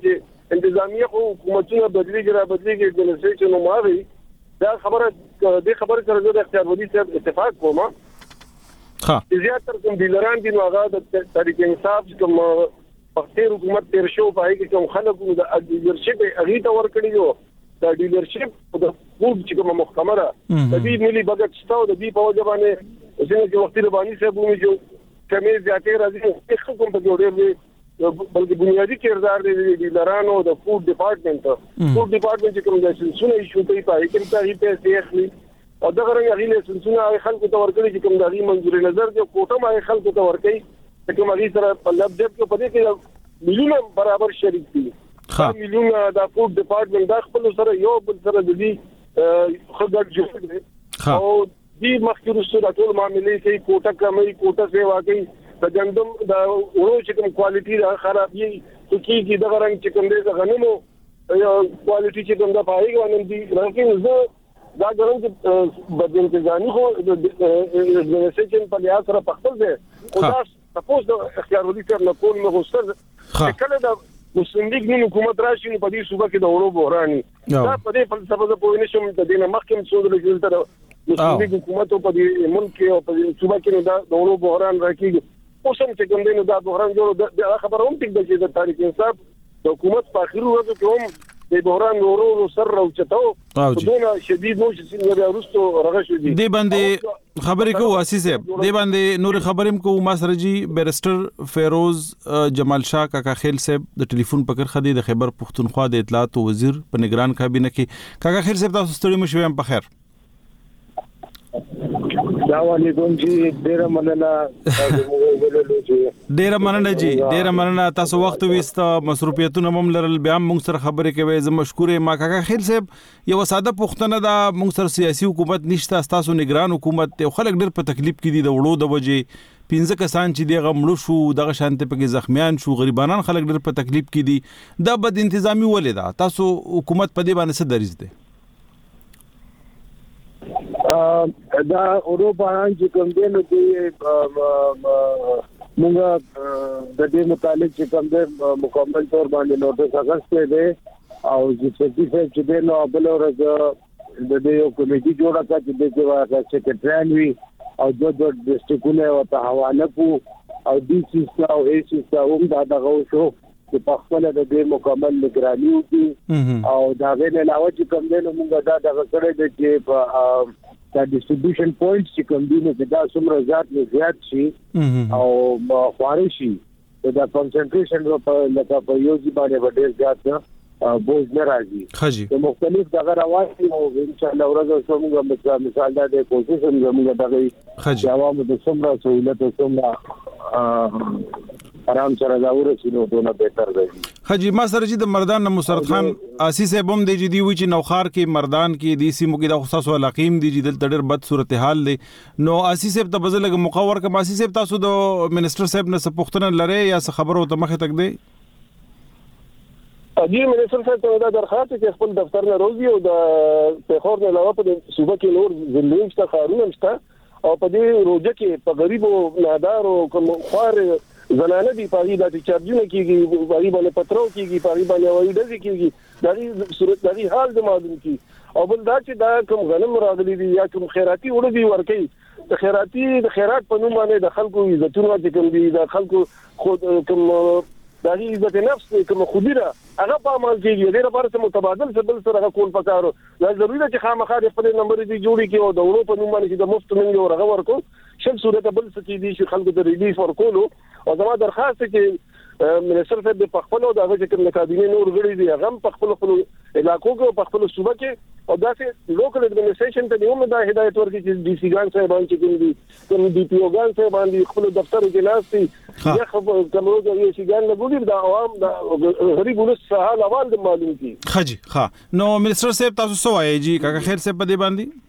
انتظامیه حکومتونه بدلیږي را بدلیږي اډمنسټریشن ماوي دا خبره سره د اختیارولي صاحب اتفاق کوم زیاتره کوم ډیلران دي نو هغه د تحریک انصاف کوم پختې حکومت تیر شو پای کې کوم خلکو د ډیلرشپ اغه ته ورکړي یو د ډیلرشپ د فوډ چې کوم محکمه را د دې ملي بجټ ستاسو د دې په وجه باندې چې وخت رباني صاحب مو جو کمې زیاتې راځي خو کوم په جوړې بلکې بنیادی کردار دی ډیلرانو د فوډ ډپارټمنټ چې کوم د سنسونه ایشو کوي پای کې ته یې پیسې اخلي او دا غره غیله سنسونه خلکو ته ورکړي چې کوم د غي منځوري نظر کې کوټه ما خلکو ته ورکړي چې کوم غي سره په لب جب کې پدې کې ملیونه برابر شریک دي ملیونه د فوډ ډپارټمنټ د خپل سره یو بل سره د دې خدای جوړ دي او دې مخکې رسو ټول معاملې کې کوټه کمې کوټه سي واقعي د ګندم د ورو چې کوم کوالټي دا خرابي کیږي د غرنګ چې کوم د غنمو کوالټي چې کوم د پای غنم دي راکې زه دا ګرم بدل ځاني خو د سیچن په لحاظ سره پختل دي خدا تاسو د اختیارولي سره نه کول نه غوښتل کله د مسلم لیگ نو حکومت راشي په دې صوبه کې د اورو بحراني دا په دې فلسفه د پوینه شوم د دینه مخکې څو د لیګل تر مسلم لیگ حکومت په دې ملک او په صوبه کې د اورو بحران راکېږي اوس هم چې کوم دینه دا بحران جوړ د خبره هم ټیک دی د تاریخ انصاف د حکومت په اخیرو ورځو کې هم د بحران ورو سر راوچتاو دونه شدید نو چې څنګه ورستو رغښ دي دی باندې خبرې کوو اساس دی باندې نور خبرې کوو ما سره جی بیرسټر فیروز جمال شاه کاکا خیل صاحب د ټلیفون پکړ خدي د خیبر پختونخوا د اطلاعات وزیر په نگران کابینه کې کاکا خیل صاحب تاسو ستړي مشوي هم په خیر السلام علیکم جی ډیر مننه جی تاسو وخت وست مصروفیتونه هم لرل بیا موږ سره خبرې کوي زه مشکور یم کاکا خیل صاحب یو ساده پښتنه دا موږ سره سیاسي حکومت نشته تاسو نگران حکومت ته خلک ډیر په تکلیف کې دي د وړو د وجې 15 کسان چې دغه مړو شو دغه شانته پکې زخمیان شو غریبانان خلک ډیر په تکلیف کې دي دا بد انتظامی ولې دا تاسو حکومت په دې باندې څه دریځ دی دا اروپا چې کوم دی نو موږ د دې متعلق چې کوم دی مکمل تور باندې نوټس اغسته دی او چې دی نو بل ورځ د دې یو کمیټي جوړه کړه چې د دې سیکریټریان وی او د ډیسټریکټونو او ته حواله کو او ډي سی او اي سی او دا دغه شو چې په خپل د دې مکمل نگراني وکړي او دا غیر علاوه چې کوم دی نو موږ دا دغه کړی دی چې په دا ډیسټریبیوشن پوینټس چې کوم دي نو دا څومره زیات شي او خواري شي دا کنسنټریشن په لکه په یو ځای باندې ډېر زیات بوج نه راځي د مختلف دغه روایت او ان شاء الله ورځ څنګه مثال دا د کوشش زموږ دغه جواب د څومره سہولت او څومره آرام سره دا ورسینو دونه بهتر دی حجی ما سره چې د مردان مسرت خان آسی صاحب هم دی چې دی وی چې نوخار کې مردان کې دی سیمو کې د خصوص علاقیم دی چې د ډېر بد صورتحال دی نو آسی صاحب ته بزلګ مقور ک آسی صاحب تاسو د منسٹر صاحب نه سپوښتنه لري یا څه خبرو ته مخه تک دی اجي منسٹر صاحب ته دا درخواست چې خپل دفتر نه روزي او د پیښور نه علاوه په صوبه کې نور ضلعي شته خارونه شته او په دې روزه کې په غریبو نادار او کوم خوار زنانه دي پاري د چارجونه کیږي پاري باندې پترو کیږي پاري باندې وایي دځي کیږي دغه صورت دغه حال د معلوم کی او بل دا چې دا کوم غنم راغلي دي یا کوم خیراتي وړي دي ورکي د خیرات په نوم باندې د خلکو عزتونه چې کوم دي د خلکو خود کوم دغه عزت نفس کوم خودیره هغه په عمل کېږي د لپاره متبادل څه بل سره کول پکارو دا ضروري ده چې خامخا د خپل نمبر دي جوړي کې او د اورو په نوم باندې د مفت منګ او رغه ورکو شل صورت بل څه کې دي چې خلکو ته ریلیف ورکولو او زما درخواست کې منسٹر صاحب د خپل او دغه چې کوم کابینه نور غړي دي هغه په خپل علاقو کې په خپل صوبه کې او داسې لوکل اډمنسټریشن ته نیوم دا هدایت ورکړي چې ډي سی ګان صاحب باندې کوم دي کوم ډي پی او ګان صاحب باندې خپل دفتر کې ناشتي یا خبر کومو چې سی ګان نه ګوري دا عوام د غریب ولس حال احوال د معلوم کی خجی نو منسٹر صاحب تاسو سو وایي جی کاکا خیر صاحب په دې باندې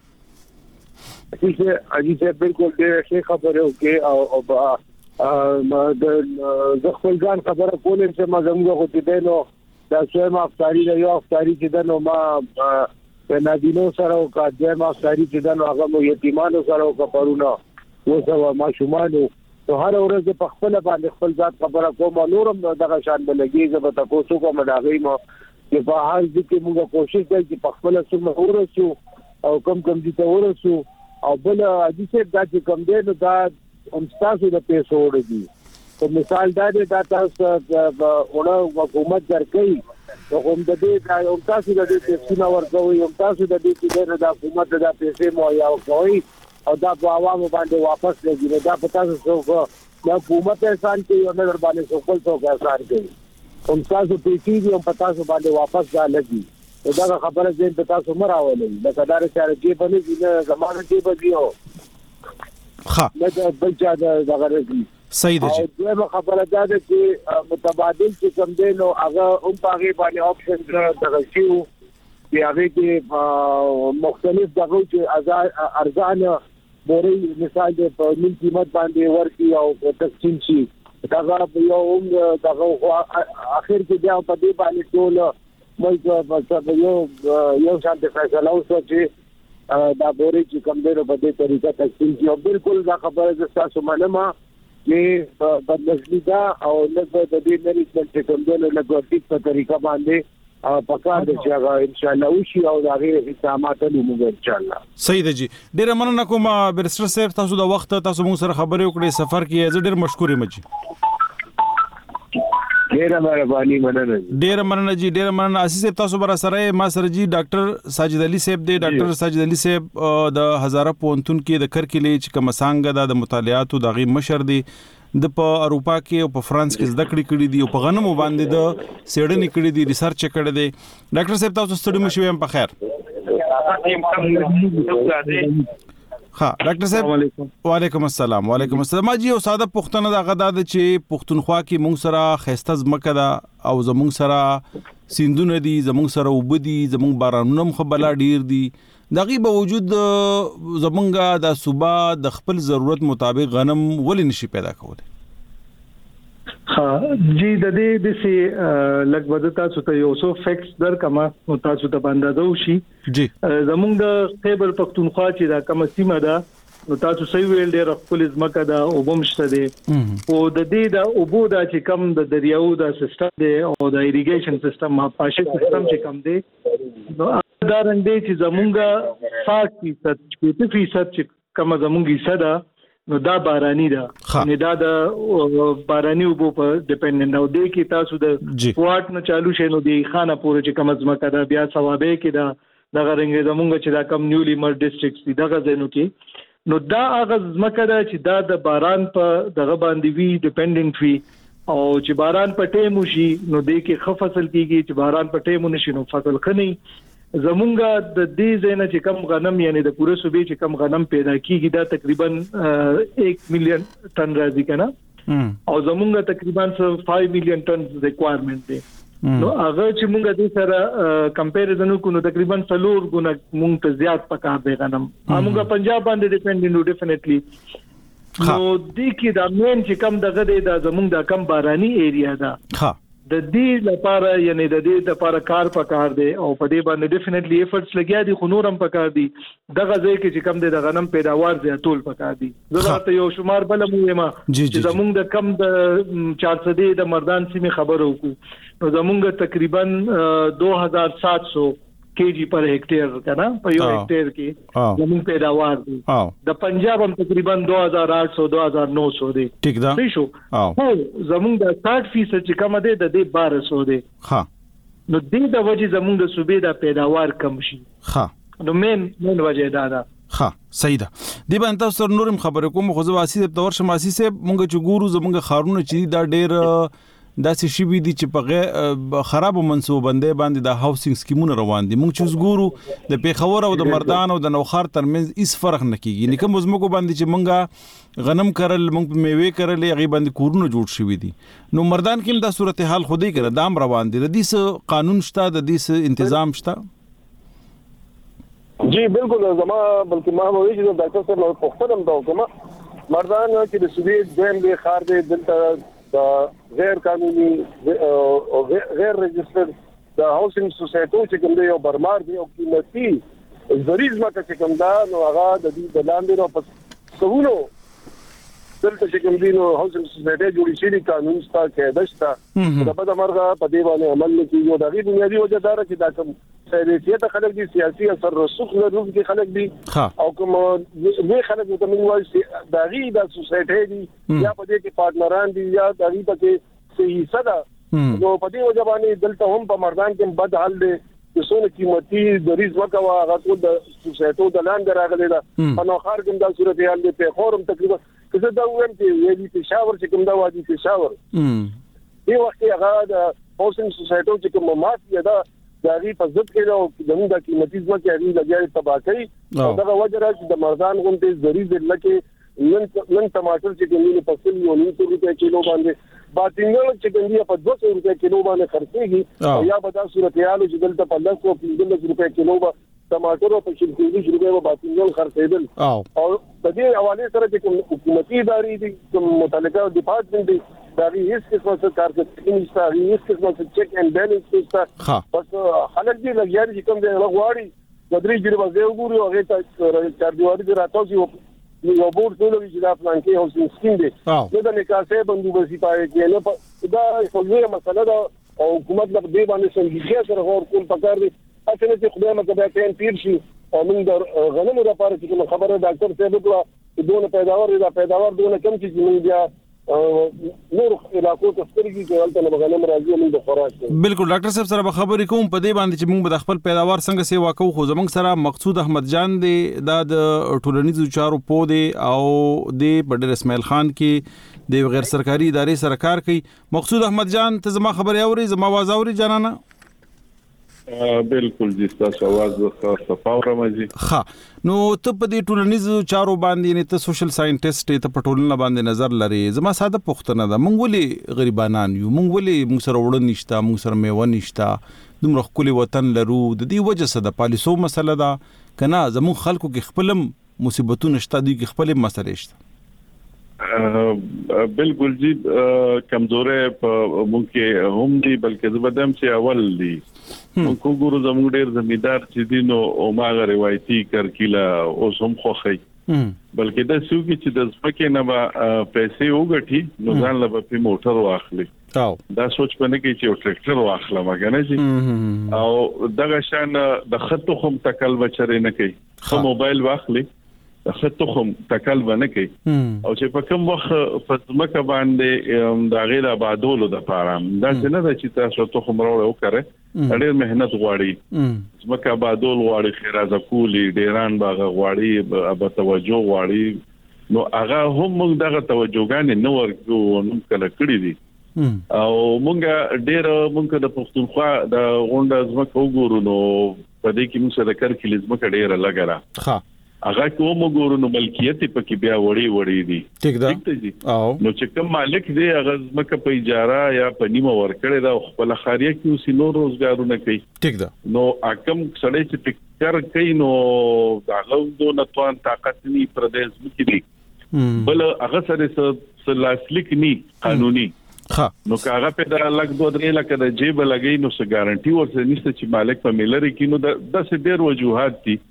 چې اجي صاحب بالکل ډېر خبره وکي او ما د خپل ځان خبره کولم چې ما زموږ خو دې نو دا څوم افطاری دی یو افطاری چې نو ما په نادینو سره او کا دې ما افطاری چې نو هغه مو یتیمانو سره او کپرونه و سره ما شومانو نو هر ورځ په خپل باندې خپل ذات خبره کوم نورم دغه شان بلګي زه به تاسو کوم داغي مو چې په هر ځکه موږ کوشش کوي چې په خپل سم ورسو او کم دي ته ورسو او بل حدیث دا چې کم دی نو دا هم تاسو د پیسو وړي په مثال دا دی دا تاسو وړو حکومت درکې کوم د دې دا او تاسو د دې پیسې ورکوي او تاسو د دې چې د حکومت د پیسې مو یا کوي او دا په عوامو باندې واپس لګي دا په تاسو څو دا حکومت احسان کوي او نه باندې څوک احسان کوي هم تاسو پیسې دي او په تاسو باندې واپس دا لګي دا خبره زين په تاسو مراولې دا کډاره چې کې باندې د زمانه کې بدیو ها دا بل چا دا غره صحیح دی دا خبره ده چې متبادل چې کوم دی نو هغه هم پاغي باندې اپشن دغه شیو چې هغه کې مختلف دغه چې ارزان بوري مثال په من قیمت باندې ورکی او تقسیم شي دا یو دغه اخر کې بیا په دې باندې ټول مې یو شان د فیصله اوسه چې دا بوري چې کوم دی په دې طریقه تقسیم شي او بالکل دا خبره د تاسو معلومه چې بدلشي دا او لږ د دې مریض چې کوم دی له ګوتیک په طریقه باندې پکار دي چې هغه ان شاء الله وشي او دا غیر اقدامات لومږي ان شاء الله صحیح دی جی ډیر مننه کوم برسټر صاحب تاسو د وخت تاسو موږ سره خبرې وکړې سفر کې زه ډیر مشکور یم جی ډیر مننه جی ډیر مننه اساس تاسو بر سره ما سره جی ډاکټر ساجد علي صاحب دی ډاکټر ساجد علي صاحب د هزاره پونتون کې د کرکلې چې کوم څنګه د مطالعاتو د غي مشر دی د په اروپا کې او په فرانس کې زده کړې دي او په غنمو باندې د سیډنی کړې دي ریسرچ کړې دي ډاکټر صاحب تاسو ستړي مشوي هم په خیر ها ډاکټر صاحب وعلیکم السلام ما جی او ساده پښتنه د غدا د چې پښتونخوا کې مونږ سره خيسته زمکه دا او زمونږ سره سیندونه دي زمونږ سره وبدي زمونږ بارانونه خبلا ډیر دي دغه باوجود زمونږه د صوبا د خپل ضرورت مطابق غنم ولې نشي پیدا کولای جی د دې د سي لګبد تاسو ته یو څو فیکټس در کما نو تاسو ته باندې دوشي جی زمونږ د خیبر پختونخوا چې دا کوم سیمه ده نو تاسو صحیح ویل ډېر خپل ځمکه ده او بمشته دي او د دې د اوبو دا چې کم د دریاو د سیستم دی او د ایریګیشن سیستم پاشه سیستم چې کم دی نو دا رنګ چې زمونږه 60% چې کوم زمونږه صدا نو دا باراني ده نه دا د باراني اوبو په ډیپندنت او د کی تاسو د واټ نه چالو شې نو دی خانه پورې چې کم ځمکه ده بیا ثوابه کې دا دغه رنګ زمونږ چې دا کم نیولی مر ډیسټریکټس دي دغه ځینو کې نو دا هغه ځمکه ده چې دا د باران په دغه باندې وی ډیپندنت وی او چې باران په ټیم وشي نو د کی ښه فصل کیږي چې باران په ټیم نشي نو فصل خني زمونږه د دې زینه چې کم غنم یعنی د پوره صوبې چې کم غنم پیدا کیږي دا تقریبا 1 مليون ټن راځي کنه او زمونږه تقریبا 5 مليون ټن ریکوایرمنٹ دی نو هغه چې مونږ د سره کمپیریزن وکړو تقریبا 4 غونه مونږ ته زیات پکار دی غنم مونږه پنجاب باندې ډیپندنت نو ډیفینټلی نو د کی دا مین چې کم دغه د زمونږ د کم باراني ایریا ده ها د دې لپاره یعنی د دې لپاره کار پکار دی او په دې باندې ډیفینټلی ایفورټس لګیا دي خو نورم پکار دي دغه ځای کې چې کم د غنم پیداوار زیاتول پکار دي زه ته یو شمار بل مهمه چې زمونږ د کم د 400 د مردان سیمه خبرو کو نو زمونږ تقریبا 2700 کېجی پر هکټیر کنه په یو هکټیر کې زموږ پیداوار دي د پنجاب هم تقریبا 2800 2900 دي ٹھیک ده شو هو زموږ د 60% چې کم ده د 1200 دي ها نو دې د وجه زموږ د صوبې د پیداوار کم شي ها نو مین وجه ده ها صحیح ده دی باندې تاسو نورم خبره کوم خو زه واسي د ورشه ماسي سه مونږ چې ګورو زموږ خارونه چې دا ډېر داسې شی وی دي چې په خراب منصوبندې باندې د هاوسینګ سکیمونه روان دي موږ چې ګورو د پیښور او د مردان او د نوخار ترمنځ هیڅ فرق نه کیږي نو کوم زموږ باندې چې مونږه غنم کرل مونږ میوه کرل هغه باندې کورونه جوړ شوی دي نو مردان کې د صورتحال خودي کړه دام روان دي د دې قانون شته د دې تنظیم شته جی بالکل زما بلکې ما وایي چې ډاکټر صاحب له پښتنم دا کومه مردان چې د سویډ دیم به خار دي دلته غیر قانوني او غیر رجستر د هاوسینګ سوسایټي چې کوم دی یو برمار دی او قیمتي زریزمه چې کوم دا نو هغه د دې د لاندې نو په سونو دلته چې کوم دینو هاوسنګ سوسایټي جوړی شي قانون ستا کې دشتا د بده مرغه په دې باندې عمل نه کیږي دا غي بنیادی وجه دا چې دا کوم سیاسي خلک دي سیاسي اثر رسوخ لرونکي کې خلک دي او کوم وی خلک د منوي دا غي د سوسایټي دي یا په دې کې پارټنران دي یا دا غي پکې صحیح صدا نو په دې وجه باندې دلته هم په مردان کې بد حال دي چې څونه قیمتي د ریز وکوا هغه ټول د سوسایټو د لاندې راغلي دا نو خار کوم د صورت حال دي په خورم تقریبا که دا ویم چې ویلي پېښور چې کوم دا وادي پېښور دی وخت هغه د هاوسنګ سوسایټو چې کوم مافیا دا دغه په ضد کې نو زموږ د قیمتي ځمکې هغه لګیاري تباکي او دا وجه راځي د مردان غونډې زری لکه نن ټماټر چې کومې په 100 روپے کیلو باندې باطنګل چې کومې په 200 روپے کیلو باندې خرڅيږي یا په تاسو صورتحال چې دلته په 115 روپے کیلو باندې ټماټر په 120 روپے باطنګل خرڅېدل او د دې حواله سره چې حکومتي ادارې دي کوم متعلقه ډپارټمنټ دي دا هیڅ قسمه څه کارکړي نشته هیڅ قسمه څه چیک اینڈ بیلنس نشته بس خلک دې لګیاري چې کوم دې لغواړي د درې جری وځي وګوري او هغه ته چار دیواري دې راتاوي یو بورډ ټول چې دا پلان کې هاوسنګ سکیم دی نو د نکاسه بندوبستي پاره کې نه دا څلوره مسله ده او حکومت د دې باندې څنګه سره ور کول پکار دي اته چې خدای مکه دا ټیم پیر شي او موږ د غنمو لپاره چې خبره ډاکټر صاحب وکړه چې دونه پیداوار دونه کم چې موږ بیا نور علاقو ته سترګې کولته نه غنم راځي موږ د خوراک بالکل ډاکټر صاحب سره خبرې کوم په دې باندې چې موږ د خپل پیداوار څنګه سیوا کوو خو زموږ سره مقصود احمد جان دی د ټولنیزو چارو په دی او د بډر اسماعیل خان کې د غیر سرکاري ادارې سره کار کوي مقصود احمد جان ته زما خبرې اوري زما आवाज اوري جانانه بالکل جی تاسو आवाज صفا ورمځي ها نو ته په دې ټولنیزو چارو باندې نه ته سوشل ساينټیسټ ته په ټولنه باندې نظر لري زما ساده پوښتنه ده مونږ ولې غریبانان یو مونږ ولې مونږ سره وړ نشتا مونږ سره میوه نشتا دومره خپل وطن لرو د دې وجه څه د پالیسو مسله ده کنه زموږ خلکو کې خپل مصیبتونه شته دي کې خپل مسلې شته بالکل جی کمزورې په مونږ هم دي بلکې زبردم چې اول دي مونږ ګورو زموږ ډېر زمیدار چې دین او ماغه روایتي کرکیلا او سم خوخی بلکې دا څوک چې د ځمکې نه پیسې وګټي نو ځان له په موټر واخلي دا سوچ پنه کې چې یو ټریکټر واخلم کنه جی او دغه شان د خطو هم تکل بچره نه کوي خو موبایل واخلي د خطو هم تکل نه کوي او چې په کوم وخت په ځمکه باندې د غیر آبادولو د پاره دا څنګه د چې تاسو ته هم راوړو کړه ډېر مهنت غواړي ځمکه آبادول غواړي خیرازه کولی ډیران باغ غواړي اب توجه غواړي نو هغه هم موږ دغه توجهګان نه ورکو نو کله کړی دي او موږ ډېر موږ د پښتونخوا د غونډه ځمکه وګورو نو په دې کې موږ سره کرکې ځمکه ډېر لګره ها هغه کوم ګورو نو ملکیت پکې بیا وړي دي ٹھیک ده نو چې کوم مالک دی هغه ځمکه په اجاره یا په نیمه ورکړی دا خپل خاریه کې اوسې نو روزګارونه کوي ٹھیک ده نو اکم سړی چې فکر کوي نو هغه د نتوان طاقت ني پردیس مکي دي بل هغه سره لاسلیک ني قانوني نو کاغه په دا لګ 2-3 لکه د جیب لګي نو څه ګارانټي ورته نشته چې مالک په ملري کې نو د څه ډېر وجوهات دي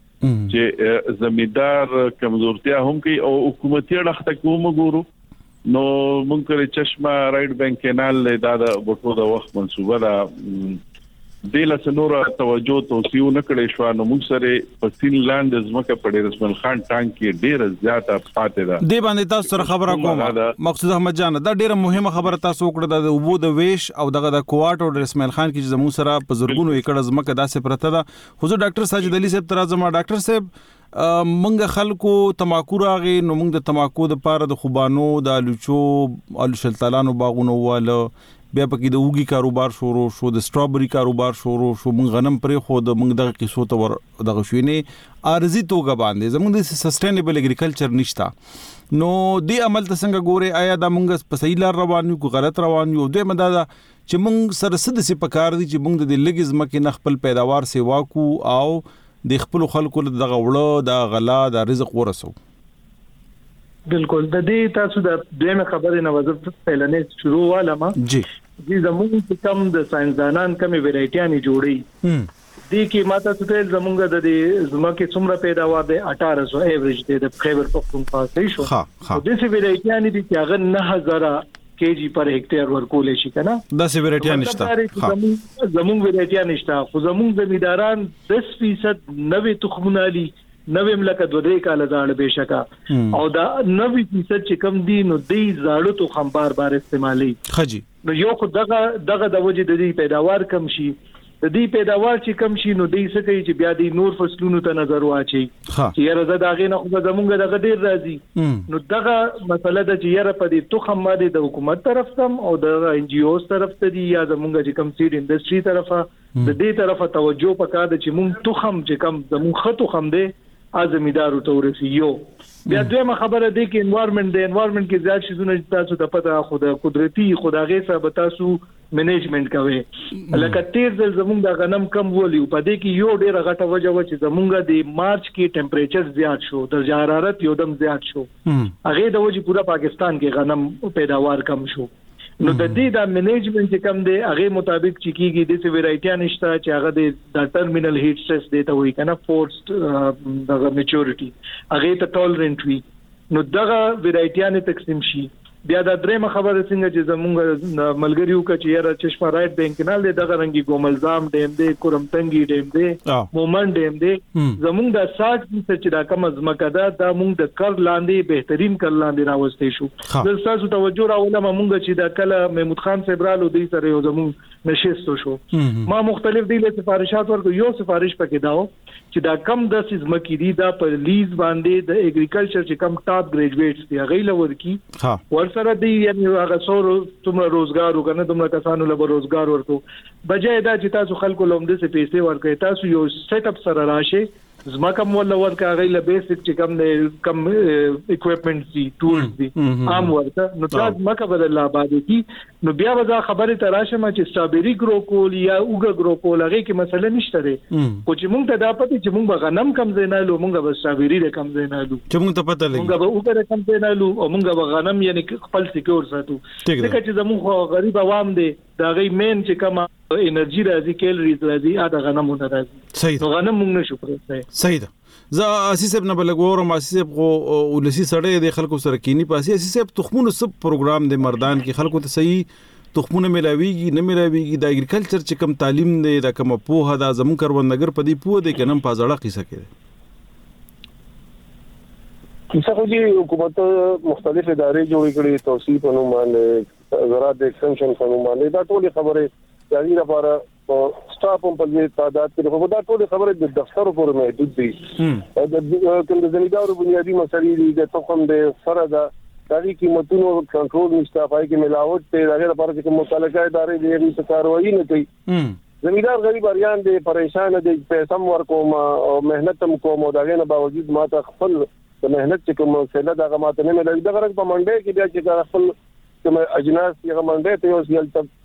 چې زمیدار کمزورتیا هم کوي او حکومتي اړخته کوم ګورو نو مونږ کړي چشمه رائټ بانک کینال له دا د بوټو د وخت منسوبه ده دله سنور توجه توسيو نه کړي شو نو موږ سره په سین لاند زمکه په رسمل خان ټانک کې ډیره زیاته پاتې ده دی باندې تاسو سره خبره کوم مقصود احمد جان دا ډیره مهمه خبره تاسو وکړه د وبو د ویش او دغه د کوارټ او رسمل خان کې زمو سره په زرګونو ایکړ زمکه داسې پرته ده خو ډاکټر ساجد علي صاحب ترازم ډاکټر صاحب منګه خلکو تماکو راغی نو موږ د تماکو د پاره د خوبانو د الوچو الشلتالانو باغونو واله بیا پکې د اوګي کاروبار شروع شو د سټرابري کاروبار شروع شو موږ غنم پرې خو د موږ دغه قصو ته ور دغه شوینه ارزي توګه باندې زموږ د سسټینبل اګریکلچر نشتا نو دې عمل ته څنګه ګوره آیا دا موږ په صحیح لار روان یو غلط روان یو د مدادا چې موږ سره سد سي پکار دي چې موږ د لګز مکه نه خپل پیداوار سیوا کو او د خپل خلکو د غوړو د غلا د رزق ورسو بالکل د دې تاسو د دغه خبرې نه وځو پهلنې شروع والما جی زموږ کم د ساينسدانان کمې ویرایټیانې جوړي دې کې ماته څه زمونږ د زمکه څومره پیداوار دی 1800 ایوریج دی د خیبر پختونخوا صحیح شو د دې ویرایټیان دي چې هغه 9000 کېجی پر هکټیر ورکول شي کنه دا سی ویرایټیان نشته زمونږ ویرایټیان نشته خو زمونږ زمیداران 10% نوې تخمونه لري نوې ملکه 2 کال ځاړ بهشکا او دا 90% چې کم دي نو دې زاړو تو خم بار استعمالي خجی نو یو خو دغه د وجه د دې پیداوار کم شي د دې پیداوار چې کم شي نو دې څه کوي چې بیا د نور فصلونو ته نظر واچي چې یاره زه دا غي نه خو زمونږ دغه ډیر راځي نو دغه مسله د چې یاره په دې توخم باندې د حکومت طرف تم او د ان جی اوز طرف ته دي یا زمونږ چې کم سیډ انډستری طرفه د دې طرفه توجه پکاره چې مونږ توخم چې کم زمونږ خطو خم دي ازمیدارو ته ورسیو بیا دویمه خبره دی کې انوایرنمنت کې زیات شیزونه تاسو ته پته خو د قدرتي خدای ثابت تاسو منیجمنت کوي لکه تیر ځل زمونږ د غنم کم ولیو په دې کې یو ډیره غټه وجه و چې زمونږ د مارچ کې ټمپریچر زیات شو درجه حرارت یو دم زیات شو هغه د وجه پورا پاکستان کې غنم پیداوار کم شو نو د دې د منیجمنت کم دی هغه مطابق چې کیږي د څه ویرایټیا نشته چې هغه د ټرمینل هیټ سټریس دیتا وي کنه فورسډ د میچورټي هغه ته ټولرنت وي نو دغه ویرایټیا نه تقسیم شي بیا د درېمه خبره څنګه چې زمونږ ملګریو کې چې یاره چشمه رائټ بینک نه لې دغه رنګي ګوملزام ډیم دی کورمتنګي ډیم دی مومن ډیم دی زمونږ د 60% چې دا کم ازمکه ده دا مونږ د کر لاندې بهترین کر لاندې راوستې شو د تاسو توجه راولم مونږ چې دا کله محمود خان سبرالو دی سره یو زمونږ نشستو شو ما مختلف دی له سفارشات ورکو یو سفارش پکې داو چې دا کم د سیزمکی دی دا په لیز باندې د اګریکلچر چې کم ټاپ ګریجویټس دی غیله ورکی سره دی یعنی هغه څورو تمره روزګار وکنه تمره کسانو له روزګار ورکو بجای دا چې تاسو خلکو لومده سه پیسې ورکړئ تاسو یو سیټ اپ سره راشه زمکه مولا ورکا غیله بیسیک چې کم اکوپمنټ دي ټولز دي عام ورکا نو تاسو زمکه بدل آباد کی نو بیا وځه خبره تراشه ما چې سټرابری ګرو کول یا اوګه ګرو کول هغه کې مسله نشته لري خو چې مونږ ته دا پته چې مونږ غنم کم زینالو مونږ به سټرابری د کم زینالو چې مونږ ته پته لګي مونږ به اوګه کم زینالو او مونږ به غنم یعنی خپل سکیور ساتو ځکه چې زموږ غریب عوام دي دا غي مین چې کما انرژي راځي کیلریز راځي اته غنمونه راځي صحیح غنم موږ نشو پرځای صحیح ده زه اساسب نه بلګورم اساسب خو ولسی سړی د خلکو سره کینی پاسي اساسب تخمونو سب پروګرام د مردان کې خلکو ته صحیح تخمونه ملاويږي نه ملاويږي د اګریکلچر چې کم تعلیم دی د کم پوهه د زمون کروندګر په دی پوهه د کنم پازړه قصه کوي کیسه خو دي حکومت مختلف ادارې جوړې کړې توسيع په نوم باندې زراعت ایکسټنشن په نوم باندې دا ټول خبره یاري لپاره سټاف په دې تعداد کې خو دا ټول خبره د دفتر پورې محدود دي کوم د زمیندارو بنیادی مسلې دي د تخم د سره د تاریخي قیمتونو کنټرول نشته پای کې ملاوت ته هغه لپاره چې متعلقه ادارې دې څه کاروایی نه کوي زمیندار غریب اریان دي پریشان دي پیسې ورکوم او مهنت هم کوم او دغه نه باوجود ماته خپل د مهنت چې کوم څه دا ماته نه ملي دغه رنګ په منډه کې بیا چې خپل کوم اجناس یې منډه ته یو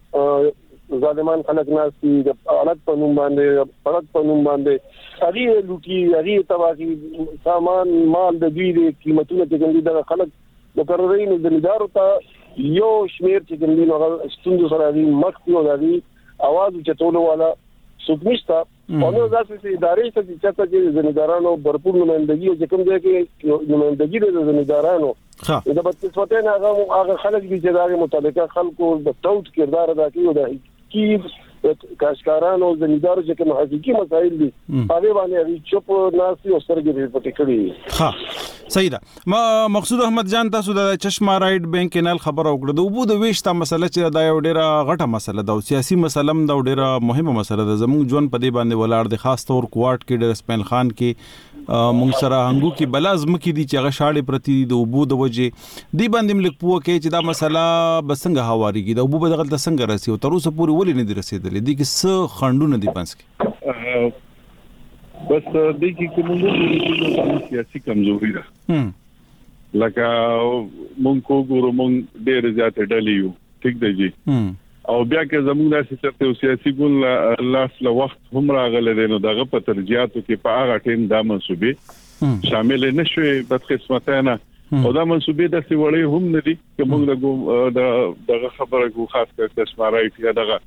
ځل ظالمان خلک ناس دي د حالت په نوم باندې فرق په نوم باندې هغه لوټي هغه تباہي سامان مال د دې قیمتونه چې ګندي د خلک مقررین زمیندارو ته یو شمیر چې ګندي نو ستوند سره دي مخکې او دي اواز چتولو والا سوبنشتا او نو ځکه چې ادارې ته چې زمیندارانو برپور نمائندګي او کوم ځای کې نمائندګي د زمیندارانو دا په څه هغه خلک چې دغه متعلقه خلکو د توت کردار ادا کوي او د کی کاشکارانو زمیندارو چې کوم حقيقي مسایل دي هغه باندې چوپ ناسي او سرګي پټ کړی ها صحیح ده ما مقصود احمد جان تاسو د چشمه رائټ بینک کینال خبر اوکړه د وبو د ویشته مسله چې دا یو ډیره غټه مسله ده او سیاسي مسله هم دا ډیره مهمه مسله ده زموږ ژوند په دې باندې ولاړ د خاص تور کوارټ کې ډیر سپین خان کې مونږ سره هنګو کې بلازم کې دي چې هغه شاړې پرتی د وبو د وجه دی باندې ملک پوه کې چې دا مسله بسنګ هواريږي د وبو بدغل ته څنګه راسي او تر اوسه پورې ولې نه دي رسیدلې دي کې څه خندونه دي پنځ کې بس دې کې کومه سیاسي کمزوري ده لکه مونږ کو ګورو مونږ ډېر زیات ډلیو ټیک دی جی او بیا کې زموږ داسې چرته سیاسي ګول لاس له وخت هم راغله دي نو دغه په ترجیحاتو کې په هغه ټیم دا منسوبې شامل نه شوي بدقسمتانه او دا منسوبې د څه وړي هم نه دي چې موږ دغه خبره کو خاص کر چشمه رائټ یا دغه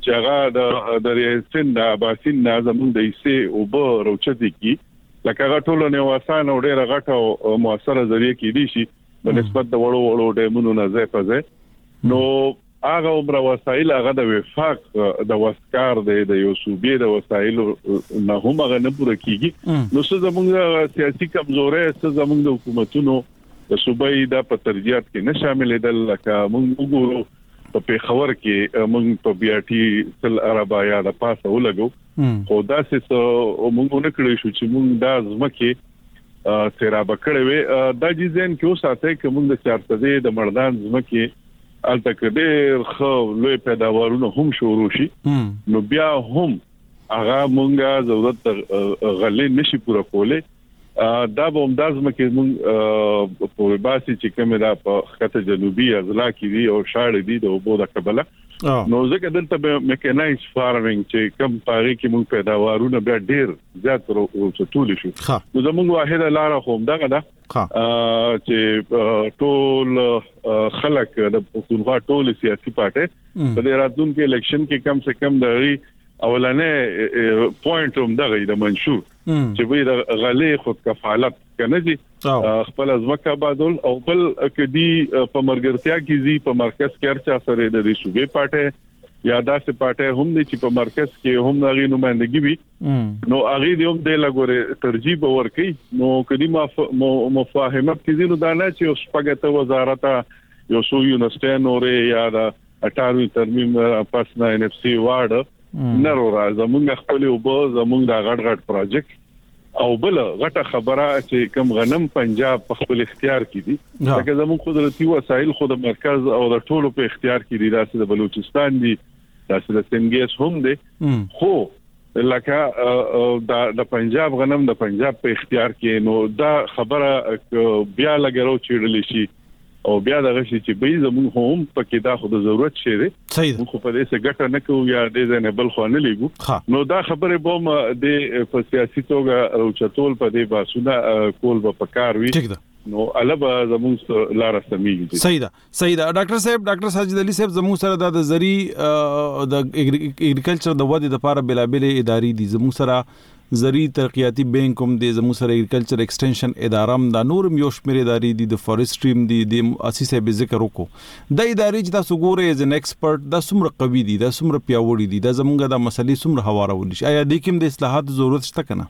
چې هغه د ریسن د باسین زموږ د ایسه او به روچتي کی لکه هغه ټول نه واسانه او ډېر غټه او موثره ذریعہ کې دي شي په نسبت د وړو ډیمونو نه ځای په ځای نو هغه عمر وسایل هغه د وفاق د وسکار د یو صوبې د وسایل نه هم هغه نه پوره کیږي نو څه زموږ سیاسي کمزوري څه زموږ د حکومتونو د صوبې د پترجیات کې نه شامل دي لکه موږ وګورو په پیښور کې موږ په بیاټي تل عربا یا د پاسه ولګو خو دا څه موږ نه کړی شو چې موږ دا ځمکه سیراب کړې وي دا جزین کې اوساته چې موږ د چارتدې د مردان ځمکه التکبیر خو لوی پیداوارونه هم شروع شي نو بیا هم هغه مونږه ضرورت غلې نشي پوره کولې دا به همداز مکه مونږ په باسي چې کومه دا په خطه جنوبي اضلاع کې دي او شاړې دي د وبو د قبله نو ځکه دلته به میکانایز فارمینګ چې کم پاره کې مونږ پیداوارونه بیا ډیر زیات ورڅتول شو نو زموږ واحده لار خو دغه ده چې ټول خلک د پښتونخوا ټول سیاسي پارټي په دې راتلونکي الیکشن کې کم سے کم دغه اولانه پوینټ هم دغه د منشور چې وي د غلې خود کفالت کنه دي خپل ځمکه بادول او بل کدي په مرګرتیا کې زی په مرکز کې ارچا سره د صوبې پارټي یا داسې پارټي هم دي چې په مرکز کې هم غي نمائندګي وي نو هغه دی هم د لګوري ترجیح ورکي نو کدي مفاهمه کې زینو دا نه چې اوس پګته وزارت یو سو یونیورسيټي نورې یا د 18 ترمیم پاسنه ان اف سي وارد نرو زمونږ خپل او به زمونږ د غټ پروجیکټ او بل غټه خبره چې کوم غنم پنجاب په خپل اختیار کې دي لکه زمونږ قدرتي وسایل خود مرکز او د ټولو په اختیار کې دي داسې د بلوچستان دي داسې د سنگیس هم دي خو لکه د پنجاب غنم د پنجاب په اختیار کې نو دا خبره بیا لګرو چیرلی شي او بیا دغه شي چې به زموږ هم پکې دا خو د ضرورت شي دي خو په دې څه ګټه نه کوو یا دې نه بل خو نه لګو نو دا خبره بوم د سیاسي توګه او چتول په دې باسونه کول به پکار وي نو البا زموږ لار سمېږي صحیح ده ډاکټر ساجد علي صاحب زموږ سره د زری د اګریکلچر د ودې لپاره بلابل ادارې دي زموږ سره زری ترقیاتی بانک هم د زموږ سره اګریکلچر ایکسټنشن اداره هم د نور یو شمېر ادارې دي د فورستري هم دي د اساسي به ذکر وکړو د ادارې چې تاسو ګورئ از ان ایکسپرت دا څومره قوي دي دا څومره پیاوړي دي دا زموږ د مسلې څومره هوارول شي آیا د کوم د اصلاحات ضرورت شته کنه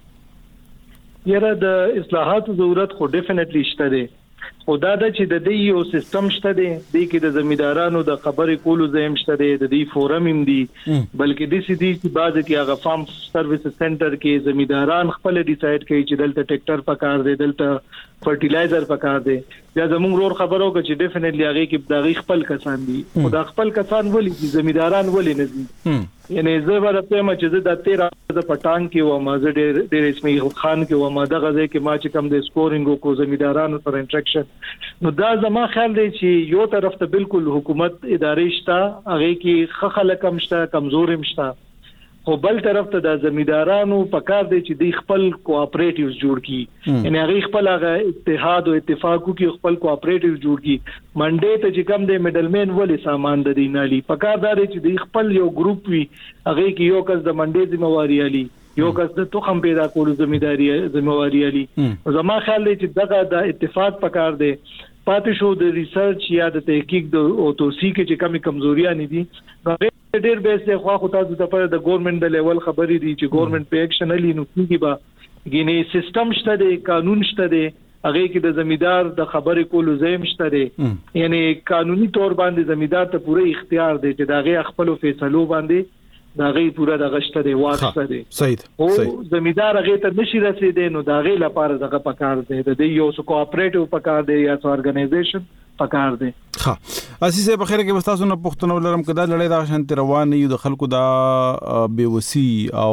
یره د اصلاحات ضرورت خو ډیفینټلی شته دي خو دا چې د دې یو سیستم شته دی د کې د زمیندارانو د خبرې کولو زم شته دی د دې فورم هم دي بلکې د سې دي چې بعض کې هغه فارم سرویس سنټر کې زمینداران خپل ډیسایډ کوي چې دلته ټریکټر پکار دی دلته فرټیلایزر پکار دی یا زموږ ور خبرو کې چې ډیفینټلی هغه کې د خپل کسان دي خو د خپل کسان ولې دي زمینداران ولې نه دي یعنی زه ورته ما چې د 13 د پټان کې و ما زه ډېر اسماعیل خان کې و ما د غزه کې ما چې کم د سکورینګ کو زمیندارانو سره انټریکشن نو دا زما خیال دی چې یو طرف ته بالکل حکومت ادارې شته هغه کې خلک کم شته کمزور هم شته خو بل طرف ته د زمیندارانو په کار دی چې د خپل کوآپریټیوز جوړ کړي یعنی هغه خپل هغه اتحاد او اتفاق کوي خپل کوآپریټیوز جوړ کړي منډې ته چې کم دی میډلمن ولې سامان د دینالي په کار دی چې د خپل یو ګروپ وي هغه کې یو کس د منډې ذمہواری علي یو کس د تخم پیدا کولو ذمہواری علي زما خیال دی چې دغه د اتفاق په کار دی پاتې شو د ریسرچ یا د تحقیق د او توثیق چې کمی کمزوریا نه دي ډېر به څه خو تاسو ته په د ګورنمنت د لیول خبرې دي چې ګورنمنت په اکشن لې نو کیږي به ګینه سیستم شته دی قانون شته دی هغه کې د زمیندار د خبرې کولو زم شته دی یعنی قانوني تور باندې زمیندار ته پوره اختیار دی چې داغه خپل فیصلو باندې داغه پوره د غشته دی واقع دی صحیح او زمیندار هغه ته نشي رسیدي نو داغه لپاره دغه پکار دی د یو کوآپریټیو پکار دی یا ارګنایزیشن پکار دی ها اساسه په خیره کې بستاسو نه پښتنو لرم کدا لړۍ دا شانت روان یو د خلکو دا بیوسی او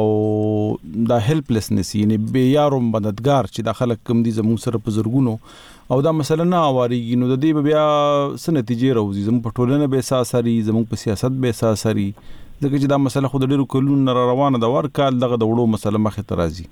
دا هیلپلسنس یعنی بے یارو مددگار چې د خلک کم دي زموږ سره په زرګونو او دا مسله نه اوریږي نو د دې بیا څه نتیجې راوځي زموږ په ټولنه به اساسري زموږ په سیاست به اساسري ځکه چې دا مسله خو د ډیرو کلونو روانه ده ور کال دغه د وړو مسله مخه ترازی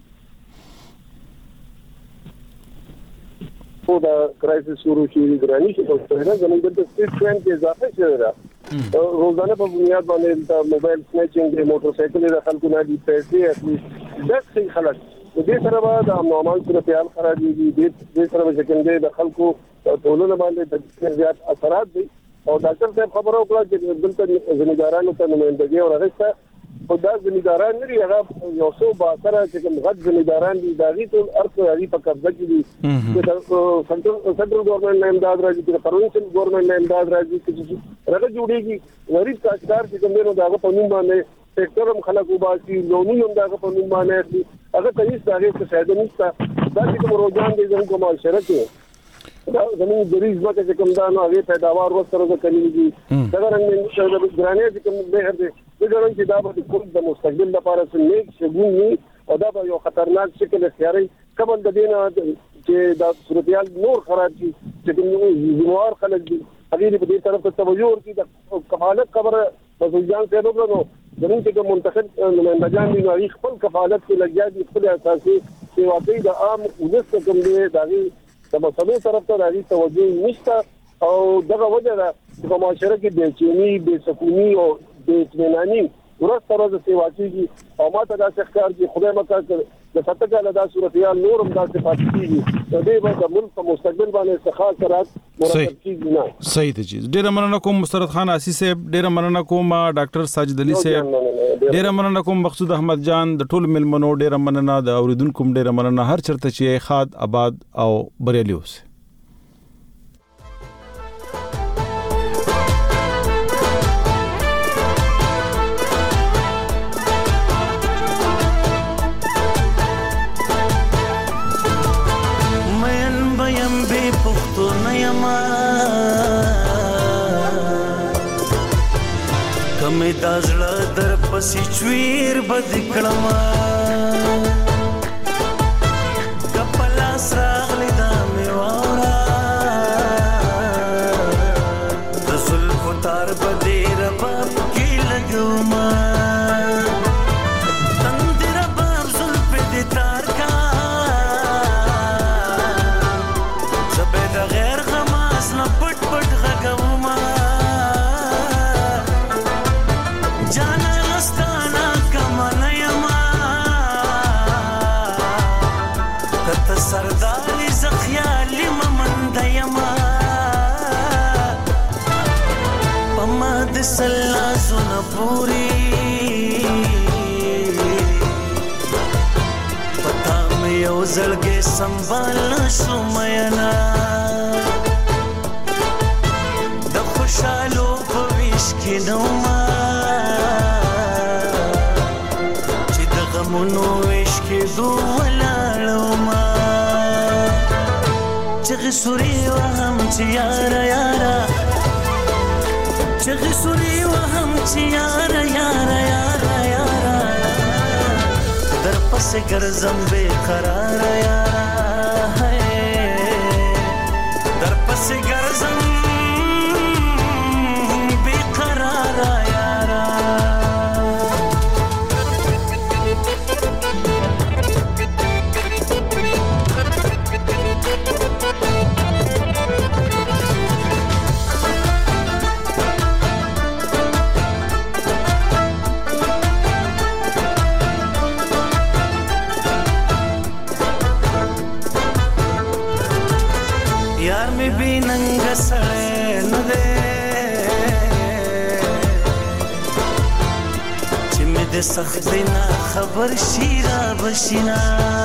دا کرایسس شروع شي ګرانی چې په څېړنه زموږ د سټیټ ټرند کې اضافه شوی دا روزانه په بنیاد باندې موبایل سنیچینګ دی، موټر سایکل د خلکو نه دي، پیسې اخلي، دغه خلک دې سره به د امنوال صورتحال خرابېږي، دې سره به څنګه د خلکو ټولنه باندې د زیات اثرات دي. او ډاکټر صاحب خبرو کړه چې دلته زمیندارانو ته نمائندګي او راغسته او دا زمینداران لري هغه یو څو باثره چې کوم غټ زمینداران دي دا غي ټول ارث په قبضه کې دي، چې سنټرل ګورنمنت نه امداد راځي، چې پروینشل ګورنمنت نه امداد راځي، چې راغلي جوړيږي غریب کارګر چې کوم نه داغه په نوم باندې سېکټر هم خلکو باسي، لونی هم داغه په نوم باندې هغه ته هیڅ داغه څه فائدہ نشته. دا چې کوم روزان دي زموږ معاشره کې دا زموږ د ریز وکړه چې کوم دا نو هغه پیداوار وسره کوي، دا رنګ چې ګرانې چې کوم به هر دي دغه چې دا به کول د مستقبل لپاره څه نیک شګون ني او دا به یو خطرناک شکل اختیاري قبل د دینه چې دا صورتحال نور خراب شي، چې کوم زموار خلک دي هغه په دې طرف ته توجه ورکړي. د کفالت خبره مسؤلیان ته وګورو زموږ چې منتخب نمائندګان دي نو خپل کفالت کې لګیا دي، خپل اساسي چې واقعي د عام ولس کوم دي داغي د مسلې طرف ته راځي توجه نشته او دغه وجه ده چې په معاشره کې بېچینی، بېسکونی او بېاطمیناني ورځ ورځ سیوا کیږي او ماته دا ښکار چې خدای مکه د فتکه له دا صورتحال نور هم دا صفات کیږي، د دې به د ملک په مستقبل باندې څخه سرات مرتب کیږي. نه صحیح دی. ډیره مننه کوم مسترد خان آسی صاحب، ډیره مننه کوم ډاکټر ساجد علي صاحب، ډیره مننه کوم مقصود احمد جان، د ټول ملمنو ډیره مننه، د اوریدونکو ډیره مننه، هر چرته چې خاد آباد او بریالي اوسه. کمه دازړه در پسې چویر بد کړما کپلا سراغلی دا میوارا رسول فتار بدی رباب کی لګوما تندر باب زلف دې تار کا زبې د غیر غماس نه پټ پټ غګوما سرداري زخيالي ممند يما پما د سلا زونه پوری پتا مې یو زړګي سنبال شومينا د خوشالو په ویش کې نوما چې د غمونو ویش کې دوه چغ سوري وهم چې یارا یارا چغ سوري وهم چې یارا یارا یارا یارا در پس ګرځم بے قرار یارا در پس ګرځم بے قرار یارا د سخت نه خبر شیرا بشینا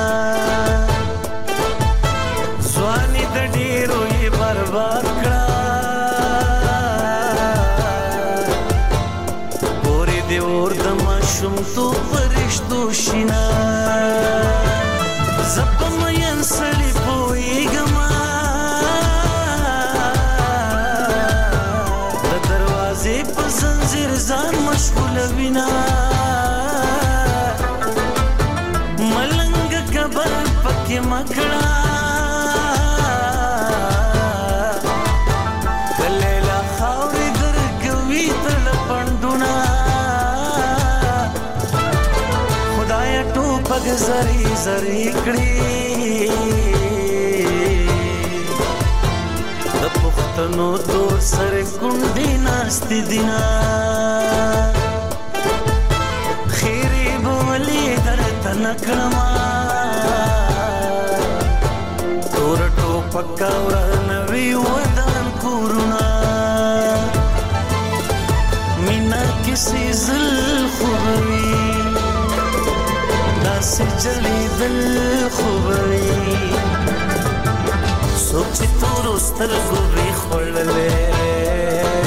ځواني د ډیرو یې برباد کړه پورې د اور د ماشوم تو فرشتو شینا زپم ین سړی پویګما د دروازې په زنجیر ځان مشغول وینا مکړه کله خاورې درګوي تل پندونه خدای ټوپک زری زری کړی د پښتنو تور سر کونډې ناست دینا خیرې بولې درته نکړما تور ټوپک ورنوي ودان کورونه مینا کسی زل خوبوي داسې جړېدل خوبوي څوک چې تورو سترګو وي خوړلې